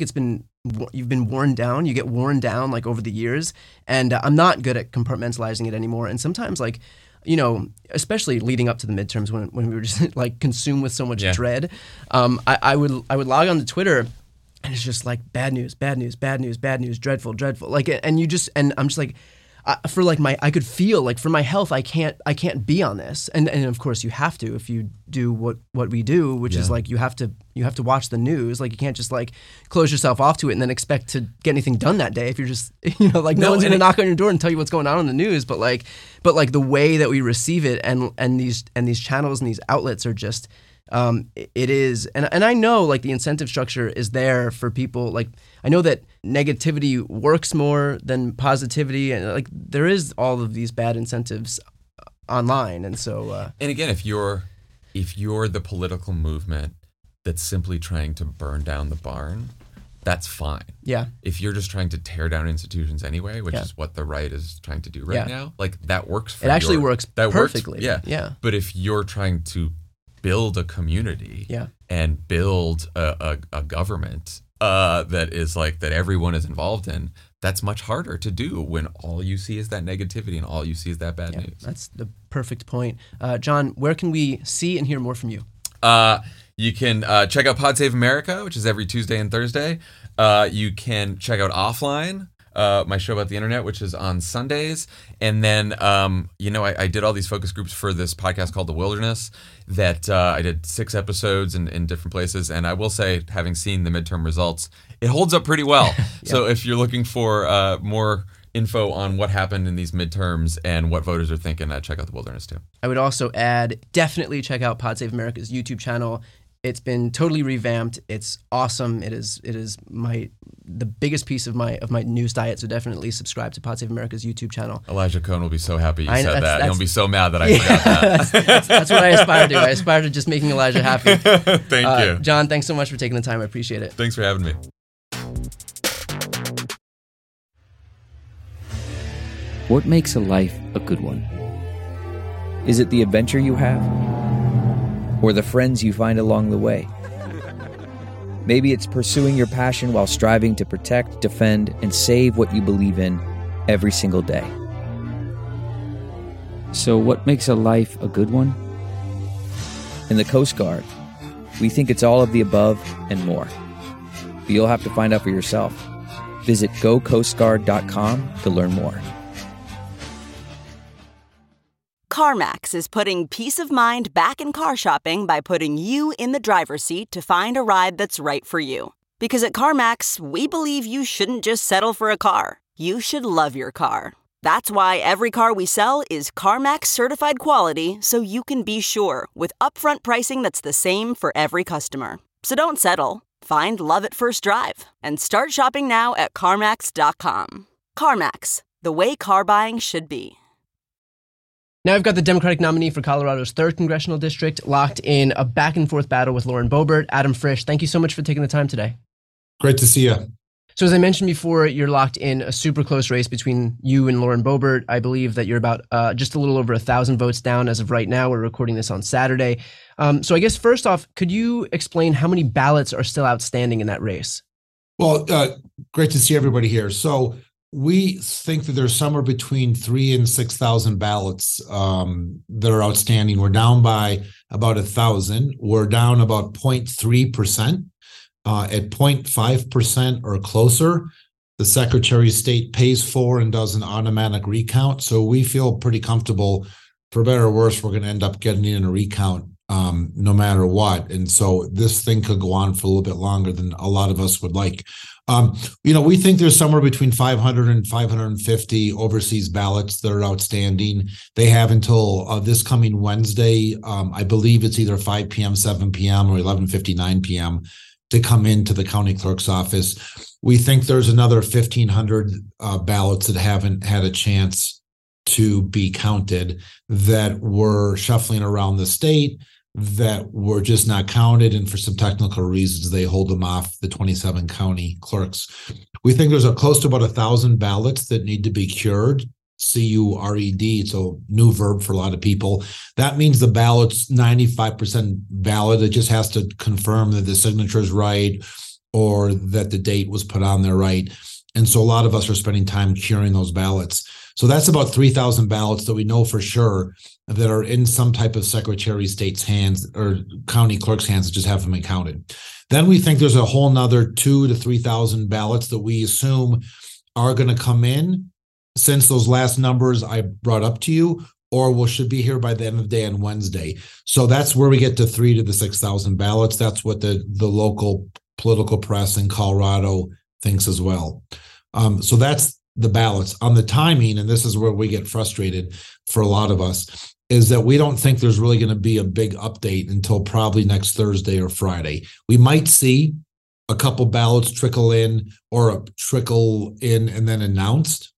you've been worn down. You get worn down like over the years, and I'm not good at compartmentalizing it anymore. And sometimes like, especially leading up to the midterms when we were just like consumed with so much dread, I would log on to Twitter, and it's just like bad news, dreadful. Like, and I'm just like, I could feel like for my health, I can't be on this. And of course you have to, if you do what we do, which is like, you have to watch the news. Like you can't just like close yourself off to it and then expect to get anything done that day. If you're just, no one's going to knock on your door and tell you what's going on the news. But the way that we receive it and these channels and these outlets are just, it is, and I know like the incentive structure is there for people. Like I know that negativity works more than positivity, and like there is all of these bad incentives online, and so. And again, if you're the political movement that's simply trying to burn down the barn, that's fine. Yeah. If you're just trying to tear down institutions anyway, which is what the right is trying to do right now, like that works. It actually works perfectly. Yeah. But if you're trying to build a community and build a government that is like that everyone is involved in, that's much harder to do when all you see is that negativity and all you see is that bad news. That's the perfect point. John, where can we see and hear more from you? You can check out Pod Save America, which is every Tuesday and Thursday. You can check out Offline, my show about the internet, which is on Sundays. And then, I did all these focus groups for this podcast called The Wilderness that I did 6 episodes in different places. And I will say, having seen the midterm results, it holds up pretty well. So if you're looking for more info on what happened in these midterms and what voters are thinking, check out The Wilderness too. I would also add, definitely check out Pod Save America's YouTube channel. It's been totally revamped. It's awesome. It is the biggest piece of my news diet. So definitely subscribe to Pod Save America's YouTube channel. Elijah Cohn will be so happy you said that. He'll be so mad that I forgot that. That's what I aspire to. I aspire to just making Elijah happy. Thank you. John, thanks so much for taking the time. I appreciate it. Thanks for having me. What makes a life a good one? Is it the adventure you have? Or the friends you find along the way? Maybe it's pursuing your passion while striving to protect, defend, and save what you believe in every single day. So what makes a life a good one? In the Coast Guard, we think it's all of the above and more. But you'll have to find out for yourself. Visit gocoastguard.com to learn more. CarMax is putting peace of mind back in car shopping by putting you in the driver's seat to find a ride that's right for you. Because at CarMax, we believe you shouldn't just settle for a car. You should love your car. That's why every car we sell is CarMax certified quality, so you can be sure with upfront pricing that's the same for every customer. So don't settle. Find love at first drive and start shopping now at CarMax.com. CarMax, the way car buying should be. Now I've got the Democratic nominee for Colorado's 3rd Congressional District locked in a back-and-forth battle with Lauren Boebert. Adam Frisch, thank you so much for taking the time today. Great to see you. So as I mentioned before, you're locked in a super close race between you and Lauren Boebert. I believe that you're about just a little over 1,000 votes down as of right now. We're recording this on Saturday. So I guess first off, could you explain how many ballots are still outstanding in that race? Well, great to see everybody here. So we think that there's somewhere between 3,000 and 6,000 ballots that are outstanding. We're down by about 1,000. We're down about 0.3%. At 0.5% or closer, the Secretary of State pays for and does an automatic recount. So we feel pretty comfortable, for better or worse, we're going to end up getting in a recount no matter what. And so this thing could go on for a little bit longer than a lot of us would like. We think there's somewhere between 500 and 550 overseas ballots that are outstanding. They have until this coming Wednesday, I believe it's either 5 p.m., 7 p.m., or 11:59 p.m., to come into the county clerk's office. We think there's another 1,500 ballots that haven't had a chance to be counted that were shuffling around the state, that were just not counted, and for some technical reasons, they hold them off the 27 county clerks. We think there's close to about 1,000 ballots that need to be cured. C-U-R-E-D, it's a new verb for a lot of people. That means the ballot's 95% valid. It just has to confirm that the signature is right or that the date was put on there right. And so a lot of us are spending time curing those ballots. So that's about 3,000 ballots that we know for sure that are in some type of Secretary of State's hands or county clerk's hands that just haven't been counted. Then we think there's a whole nother 2,000 to 3,000 ballots that we assume are going to come in since those last numbers I brought up to you, or should be here by the end of the day on Wednesday. So that's where we get to 3,000 to 6,000 ballots. That's what the local political press in Colorado thinks as well. So that's the ballots. On the timing, and this is where we get frustrated for a lot of us, is that we don't think there's really going to be a big update until probably next Thursday or Friday. We might see a couple ballots trickle in and then announced.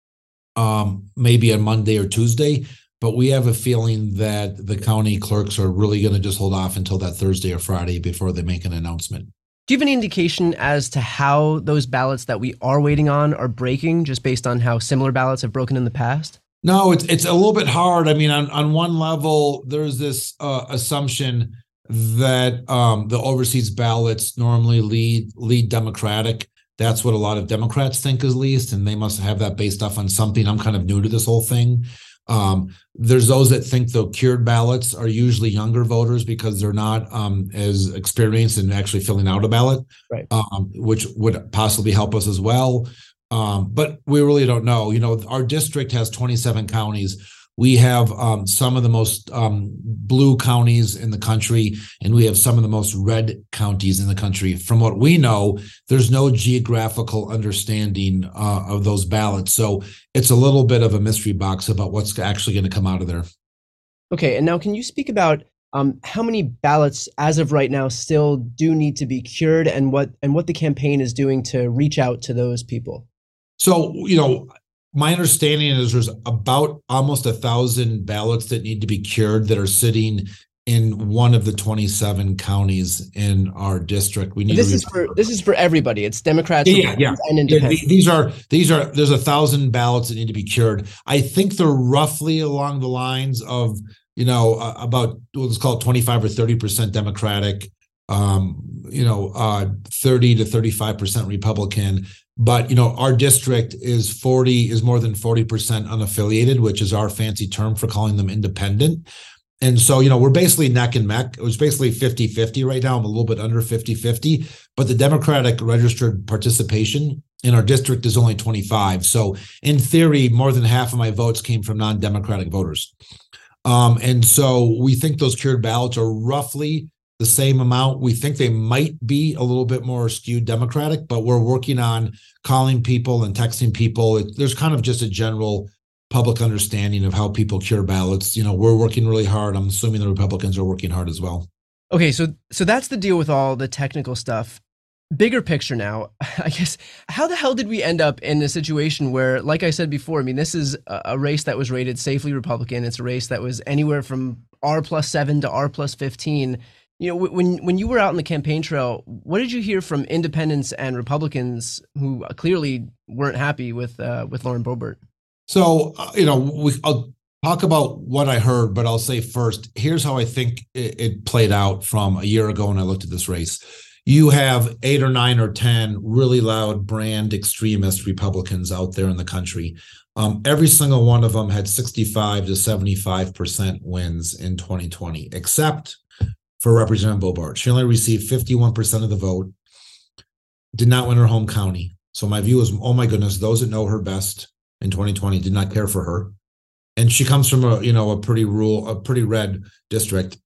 Maybe on Monday or Tuesday, but we have a feeling that the county clerks are really going to just hold off until that Thursday or Friday before they make an announcement. Do you have any indication as to how those ballots that we are waiting on are breaking, just based on how similar ballots have broken in the past? No, it's a little bit hard. I mean, on one level, there's this assumption that the overseas ballots normally lead Democratic. That's what a lot of Democrats think is least, and they must have that based off on something. I'm kind of new to this whole thing. There's those that think the cured ballots are usually younger voters because they're not as experienced in actually filling out a ballot, right? Which would possibly help us as well. But we really don't know. Our district has 27 counties. We have some of the most blue counties in the country, and we have some of the most red counties in the country. From what we know, there's no geographical understanding of those ballots. So it's a little bit of a mystery box about what's actually going to come out of there. Okay, and now can you speak about How many ballots, as of right now, still do need to be cured, and what the campaign is doing to reach out to those people? So, my understanding is there's about almost 1,000 ballots that need to be cured that are sitting in one of the 27 counties in our district. We need this is for everybody. It's Democrats, Republicans, and Independents. There's 1,000 ballots that need to be cured. I think they're roughly along the lines of about let's call it 25 or 30% Democratic, 30 to 35% Republican. But our district is more than 40% unaffiliated, which is our fancy term for calling them independent. And so, we're basically neck and neck. It was basically 50-50 right now. I'm a little bit under 50-50, but the Democratic registered participation in our district is only 25. So in theory, more than half of my votes came from non-Democratic voters. And so we think those cured ballots are roughly the same amount. We think they might be a little bit more skewed Democratic, but we're working on calling people and texting people. There's kind of just a general public understanding of how people cure ballots. We're working really hard. I'm assuming the Republicans are working hard as well. Okay, so that's the deal with all the technical stuff. Bigger picture now, I guess, how the hell did we end up in a situation where, like I said before, this is a race that was rated safely Republican. It's a race that was anywhere from R+7 to R+15. When you were out on the campaign trail, what did you hear from independents and Republicans who clearly weren't happy with Lauren Boebert? So, I'll talk about what I heard, but I'll say first, here's how I think it played out from a year ago when I looked at this race. You have 8 or 9 or 10 really loud brand extremist Republicans out there in the country. Every single one of them had 65 to 75% wins in 2020, except for Representative Boebert. She only received 51% of the vote, did not win her home county. So my view is, oh my goodness, those that know her best in 2020 did not care for her. And she comes from a pretty red district.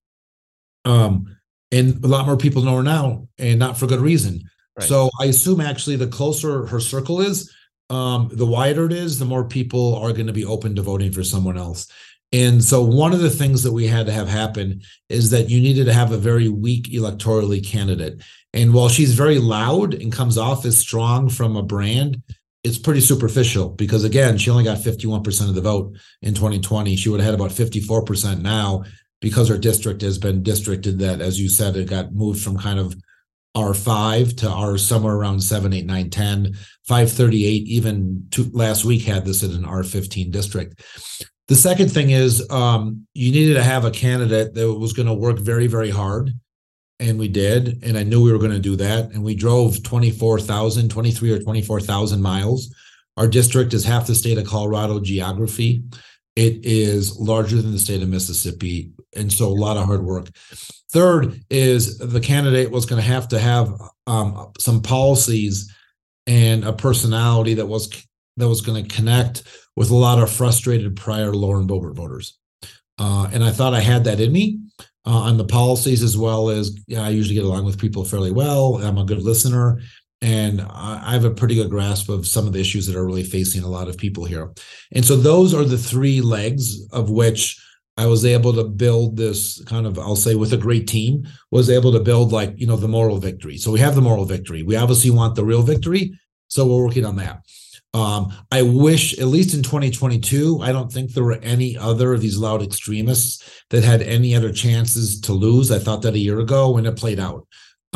And a lot more people know her now, and not for good reason. Right. So I assume actually the closer her circle is, the wider it is, the more people are going to be open to voting for someone else. And so one of the things that we had to have happen is that you needed to have a very weak electorally candidate. And while she's very loud and comes off as strong from a brand, it's pretty superficial because, again, she only got 51% of the vote in 2020. She would have had about 54% now because her district has been districted that, as you said, it got moved from kind of R5 to R somewhere around 7, 8, 9, 10, 538, even last week had this at an R15 district. The second thing is you needed to have a candidate that was going to work very, very hard. And we did. And I knew we were going to do that. And we drove 23 or 24,000 miles. Our district is half the state of Colorado geography. It is larger than the state of Mississippi. And so a lot of hard work. Third is the candidate was going to have some policies and a personality that was going to connect with a lot of frustrated prior Lauren Boebert voters. And I thought I had that in me. On the policies, as well as I usually get along with people fairly well. I'm a good listener, and I have a pretty good grasp of some of the issues that are really facing a lot of people here. And so those are the 3 legs of which I was able to build this kind of, I'll say with a great team, was able to build the moral victory. So we have the moral victory. We obviously want the real victory. So we're working on that. I wish, at least in 2022, I don't think there were any other of these loud extremists that had any other chances to lose. I thought that a year ago when it played out.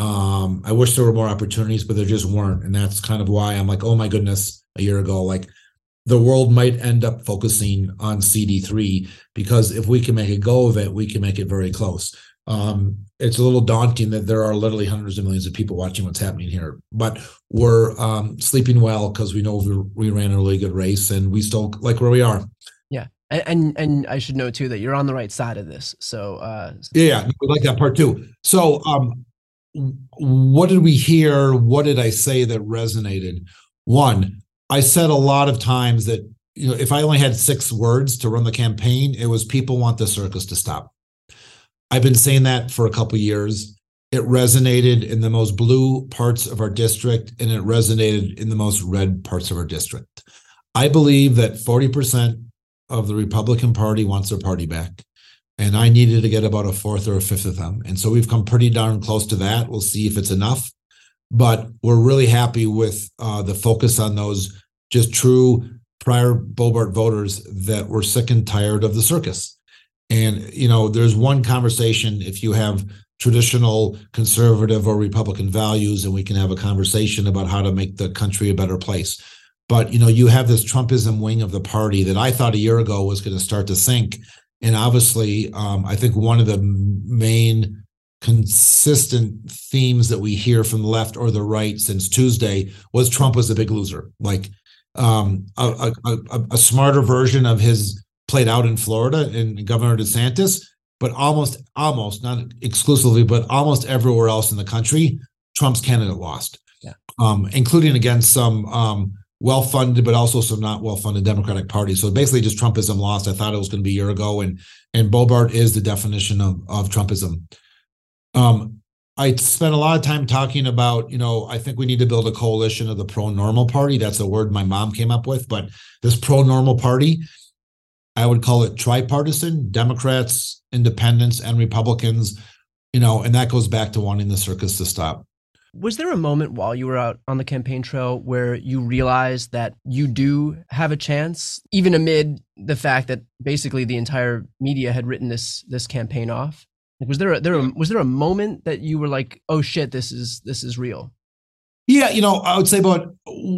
I wish there were more opportunities, but there just weren't. And that's kind of why I'm like, oh my goodness, a year ago, like the world might end up focusing on CD3 because if we can make a go of it, we can make it very close. It's a little daunting that there are literally hundreds of millions of people watching what's happening here, but we're sleeping well because we know we ran a really good race and we still like where we are. Yeah. And I should know too that you're on the right side of this. So yeah, we like that part too. So what did we hear? What did I say that resonated? One, I said a lot of times that if I only had 6 words to run the campaign, it was people want the circus to stop. I've been saying that for a couple of years. It resonated in the most blue parts of our district, and it resonated in the most red parts of our district. I believe that 40% of the Republican Party wants their party back. And I needed to get about a fourth or a fifth of them. And so we've come pretty darn close to that. We'll see if it's enough. But we're really happy with the focus on those just true prior Boebert voters that were sick and tired of the circus. And, there's one conversation if you have traditional conservative or Republican values, and we can have a conversation about how to make the country a better place. But, you have this Trumpism wing of the party that I thought a year ago was going to start to sink. And obviously, I think one of the main consistent themes that we hear from the left or the right since Tuesday was Trump was a big loser. Like a smarter version of his played out in Florida and Governor DeSantis, but almost not exclusively, but almost everywhere else in the country, Trump's candidate lost, including against some well-funded, but also some not well-funded Democratic parties. So basically just Trumpism lost. I thought it was going to be a year ago, and Boebert is the definition of Trumpism. I spent a lot of time talking about, I think we need to build a coalition of the pro-normal party. That's a word my mom came up with, but this pro-normal party, I would call it tripartisan, Democrats, independents, and Republicans, and that goes back to wanting the circus to stop. Was there a moment while you were out on the campaign trail where you realized that you do have a chance, even amid the fact that basically the entire media had written this campaign off? Like, was there a moment that you were like, oh shit, this is real? Yeah, I would say about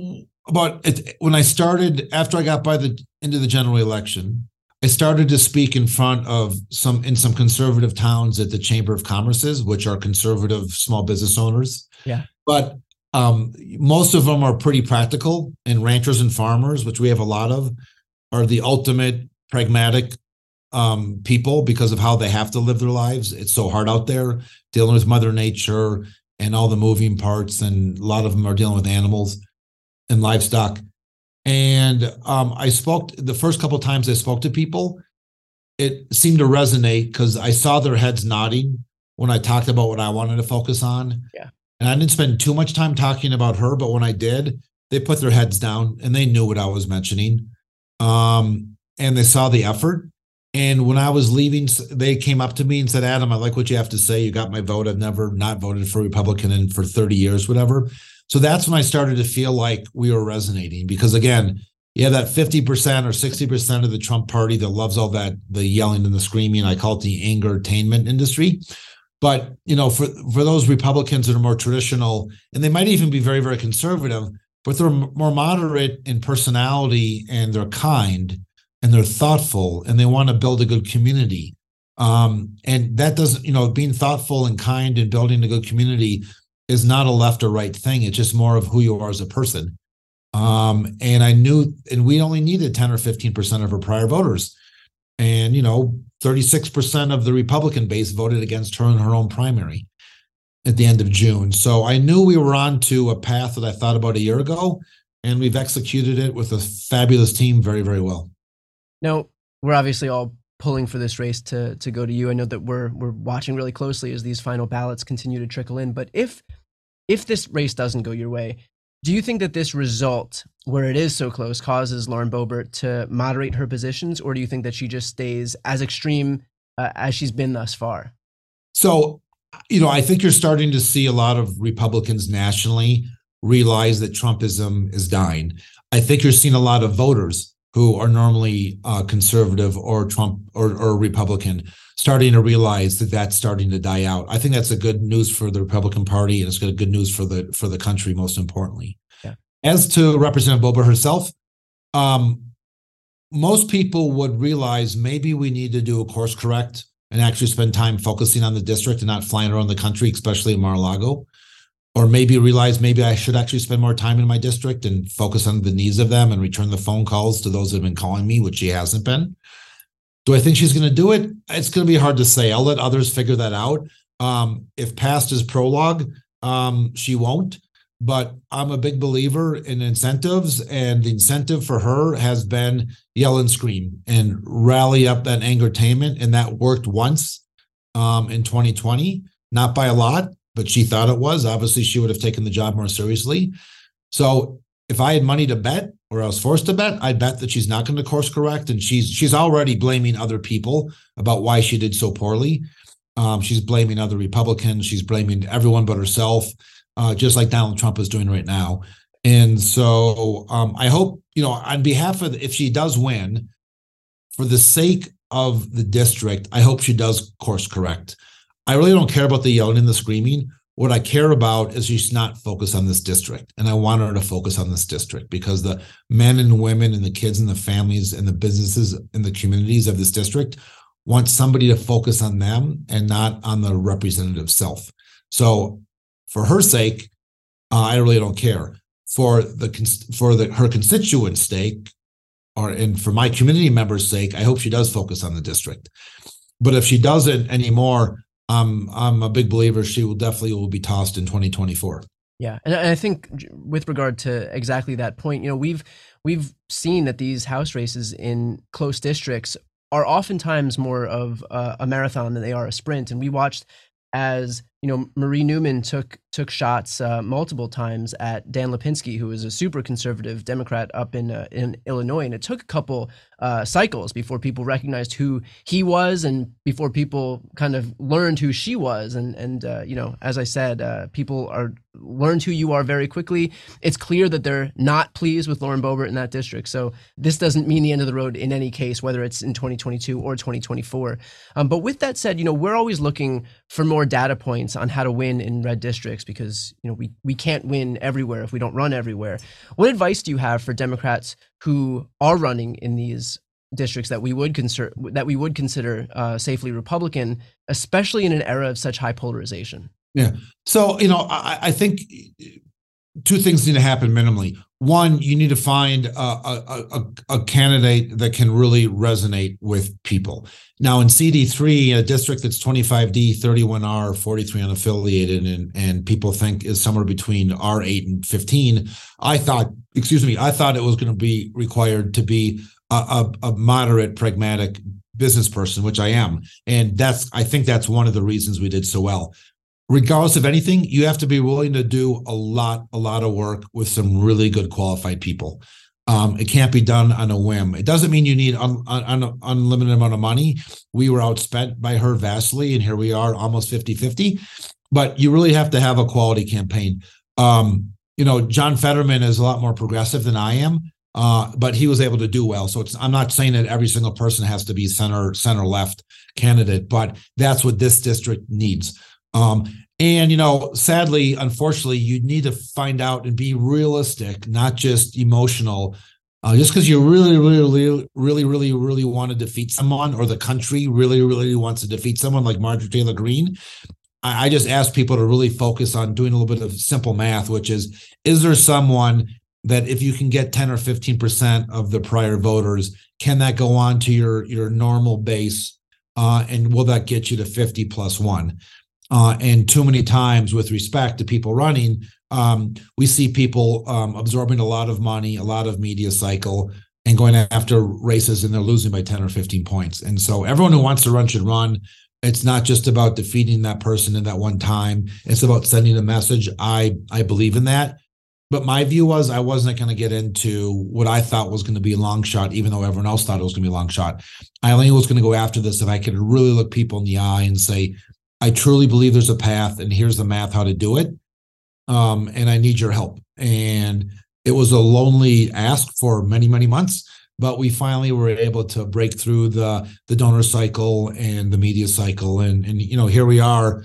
it, when I started, after I got into the general election, I started to speak in front of some conservative towns at the Chamber of Commerce's, which are conservative small business owners. Yeah. But most of them are pretty practical, and ranchers and farmers, which we have a lot of, are the ultimate pragmatic people because of how they have to live their lives. It's so hard out there dealing with Mother Nature and all the moving parts, and a lot of them are dealing with animals and livestock. And I spoke the first couple of times I spoke to people, it seemed to resonate because I saw their heads nodding when I talked about what I wanted to focus on. Yeah. And I didn't spend too much time talking about her, but when I did, they put their heads down and they knew what I was mentioning. And they saw the effort. And when I was leaving, they came up to me and said, Adam, I like what you have to say. You got my vote. I've never not voted for a Republican for 30 years, whatever. So that's when I started to feel like we were resonating, because again, you have that 50% or 60% of the Trump party that loves all that, the yelling and the screaming. I call it the anger-tainment industry. But, for those Republicans that are more traditional, and they might even be very, very conservative, but they're more moderate in personality, and they're kind and they're thoughtful, and they want to build a good community. And that doesn't, being thoughtful and kind and building a good community is not a left or right thing. It's just more of who you are as a person. And I knew, and we only needed 10 or 15% of her prior voters. And, 36% of the Republican base voted against her in her own primary at the end of June. So I knew we were on to a path that I thought about a year ago, and we've executed it with a fabulous team very, very well. Now, we're obviously all pulling for this race to go to you. I know that we're watching really closely as these final ballots continue to trickle in. But if this race doesn't go your way, do you think that this result, where it is so close, causes Lauren Boebert to moderate her positions, or do you think that she just stays as extreme as she's been thus far? So, I think you're starting to see a lot of Republicans nationally realize that Trumpism is dying. I think you're seeing a lot of voters who are normally conservative or Trump or Republican starting to realize that that's starting to die out. I think that's a good news for the Republican Party, and it's good news for the country, most importantly. Yeah. As to Representative Boebert herself, most people would realize maybe we need to do a course correct and actually spend time focusing on the district and not flying around the country, especially in Mar-a-Lago. Or maybe realize maybe I should actually spend more time in my district and focus on the needs of them and return the phone calls to those that have been calling me, which she hasn't been. Do I think she's going to do it? It's going to be hard to say. I'll let others figure that out. If past is prologue, she won't. But I'm a big believer in incentives, and the incentive for her has been yell and scream and rally up that angertainment, and that worked once in 2020, not by a lot, but she thought it was. Obviously, she would have taken the job more seriously. So if I had money to bet, or I was forced to bet, I'd bet that she's not going to course correct. And she's already blaming other people about why she did so poorly. She's blaming other Republicans. She's blaming everyone but herself, just like Donald Trump is doing right now. And so I hope, on behalf of, if she does win, for the sake of the district, I hope she does course correct. I really don't care about the yelling and the screaming. What I care about is she's not focused on this district. And I want her to focus on this district because the men and women and the kids and the families and the businesses and the communities of this district want somebody to focus on them and not on the representative self. So for her sake, I really don't care. For her constituents' sake, and for my community members' sake, I hope she does focus on the district. But if she doesn't anymore, I'm a big believer she will be tossed in 2024. Yeah, and I think with regard to exactly that point, we've seen that these House races in close districts are oftentimes more of a marathon than they are a sprint. And we watched as Marie Newman took shots multiple times at Dan Lipinski, who is a super conservative Democrat up in Illinois, and it took a couple cycles before people recognized who he was and before people kind of learned who she was. And as I said, people learned who you are very quickly. It's clear that they're not pleased with Lauren Boebert in that district. So this doesn't mean the end of the road in any case, whether it's in 2022 or 2024. But with that said, we're always looking for more data points on how to win in red districts because we can't win everywhere if we don't run everywhere. What advice do you have for Democrats who are running in these districts that we would consider safely Republican, especially in an era of such high polarization? Yeah. So I think two things need to happen minimally. One, you need to find a candidate that can really resonate with people. Now, in CD3, a district that's 25D, 31R, 43 unaffiliated, and people think is somewhere between R8 and 15, I thought it was going to be required to be a moderate, pragmatic business person, which I am. And I think that's one of the reasons we did so well. Regardless of anything, you have to be willing to do a lot of work with some really good qualified people. It can't be done on a whim. It doesn't mean you need an unlimited amount of money. We were outspent by her vastly, and here we are almost 50-50. But you really have to have a quality campaign. John Fetterman is a lot more progressive than I am, but he was able to do well. So I'm not saying that every single person has to be center left candidate, but that's what this district needs. Sadly, unfortunately, you need to find out and be realistic, not just emotional. Just because you really want to defeat someone, or the country really wants to defeat someone like Marjorie Taylor Greene, I just ask people to really focus on doing a little bit of simple math, which is there someone that if you can get 10 or 15% of the prior voters, can that go on to your normal base? And will that get you to 50 plus one? And too many times, with respect to people running, we see people absorbing a lot of money, a lot of media cycle, and going after races, and they're losing by 10 or 15 points. And so everyone who wants to run should run. It's not just about defeating that person in that one time. It's about sending a message. I believe in that. But my view was I wasn't going to get into what I thought was going to be a long shot, even though everyone else thought it was going to be a long shot. I only was going to go after this if I could really look people in the eye and say, I truly believe there's a path, and here's the math how to do it. And I need your help. And it was a lonely ask for many, many months, but we finally were able to break through the donor cycle and the media cycle. And here we are,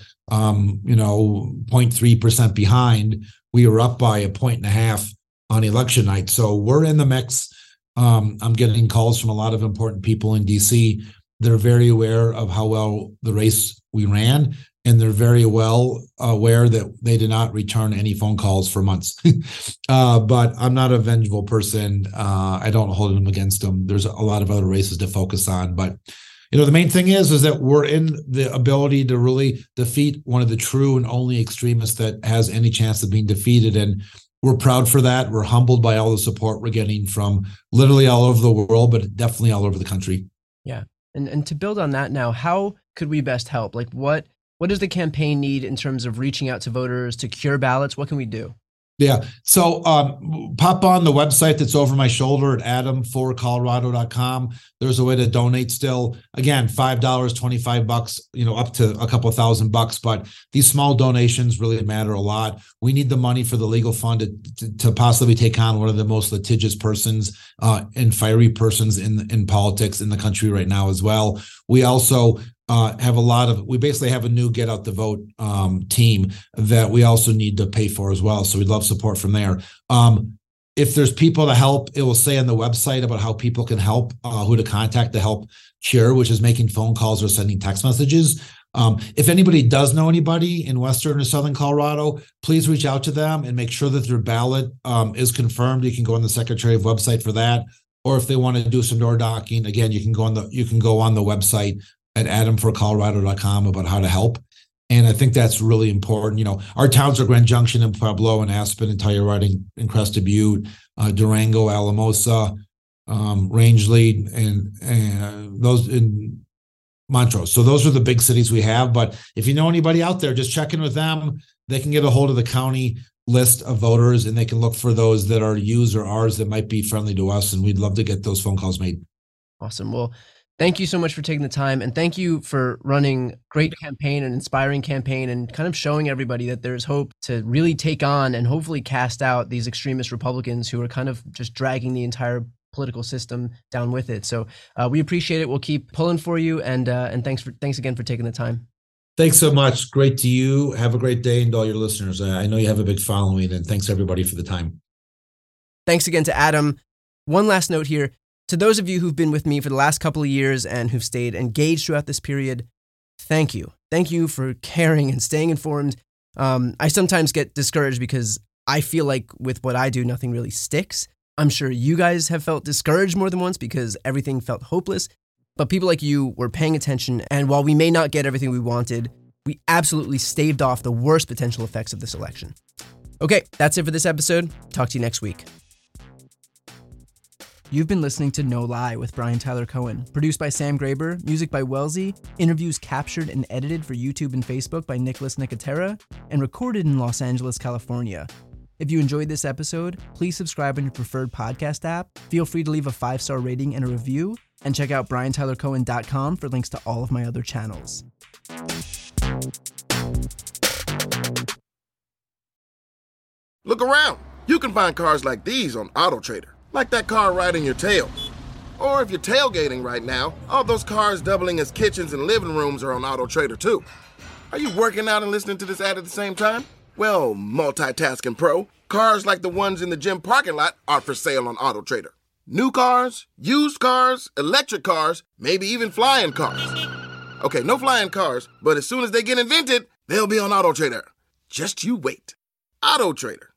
0.3% behind. We were up by 1.5 points on election night. So we're in the mix. I'm getting calls from a lot of important people in DC. They're very aware of how well the race we ran, and they're very well aware that they did not return any phone calls for months. But I'm not a vengeful person. I don't hold them against them. There's a lot of other races to focus on. But, the main thing is that we're in the ability to really defeat one of the true and only extremists that has any chance of being defeated. And we're proud for that. We're humbled by all the support we're getting from literally all over the world, but definitely all over the country. Yeah. And to build on that now, how could we best help? Like what does the campaign need in terms of reaching out to voters to cure ballots? What can we do? Yeah. So pop on the website that's over my shoulder at adamforcolorado.com. There's a way to donate still. Again, $5, $25, up to a couple $1,000. But these small donations really matter a lot. We need the money for the legal fund to possibly take on one of the most litigious persons and fiery persons in politics in the country right now as well. We also we basically have a new Get Out the Vote team that we also need to pay for as well. So we'd love support from there. If there's people to help, it will say on the website about how people can help, who to contact to help Cure, which is making phone calls or sending text messages. If anybody does know anybody in Western or Southern Colorado, please reach out to them and make sure that their ballot is confirmed. You can go on the Secretary of website for that. Or if they want to do some door knocking, again, you can go on the website at adamforcolorado.com about how to help. And I think that's really important. Our towns are Grand Junction and Pueblo and Aspen and Telluride and Crested Butte, Durango, Alamosa, Rangeley, and those in Montrose. So those are the big cities we have. But if you know anybody out there, just check in with them. They can get a hold of the county list of voters and they can look for those that are yous or ours that might be friendly to us. And we'd love to get those phone calls made. Awesome. Well, thank you so much for taking the time, and thank you for running a great campaign, an inspiring campaign, and kind of showing everybody that there's hope to really take on and hopefully cast out these extremist Republicans who are kind of just dragging the entire political system down with it. So we appreciate it. We'll keep pulling for you, and thanks again for taking the time. Thanks so much. Great to you. Have a great day, and to all your listeners. I know you have a big following, and thanks everybody for the time. Thanks again to Adam. One last note here. To those of you who've been with me for the last couple of years and who've stayed engaged throughout this period, thank you. Thank you for caring and staying informed. I sometimes get discouraged because I feel like with what I do, nothing really sticks. I'm sure you guys have felt discouraged more than once because everything felt hopeless. But people like you were paying attention, and while we may not get everything we wanted, we absolutely staved off the worst potential effects of this election. Okay, that's it for this episode. Talk to you next week. You've been listening to No Lie with Brian Tyler Cohen, produced by Sam Graber, music by Wellesley, interviews captured and edited for YouTube and Facebook by Nicholas Nicotera, and recorded in Los Angeles, California. If you enjoyed this episode, please subscribe on your preferred podcast app, feel free to leave a 5-star rating and a review, and check out BrianTylerCohen.com for links to all of my other channels. Look around. You can find cars like these on AutoTrader. Like that car right in your tail. Or if you're tailgating right now, all those cars doubling as kitchens and living rooms are on AutoTrader too. Are you working out and listening to this ad at the same time? Well, multitasking pro, cars like the ones in the gym parking lot are for sale on AutoTrader. New cars, used cars, electric cars, maybe even flying cars. Okay, no flying cars, but as soon as they get invented, they'll be on AutoTrader. Just you wait. AutoTrader.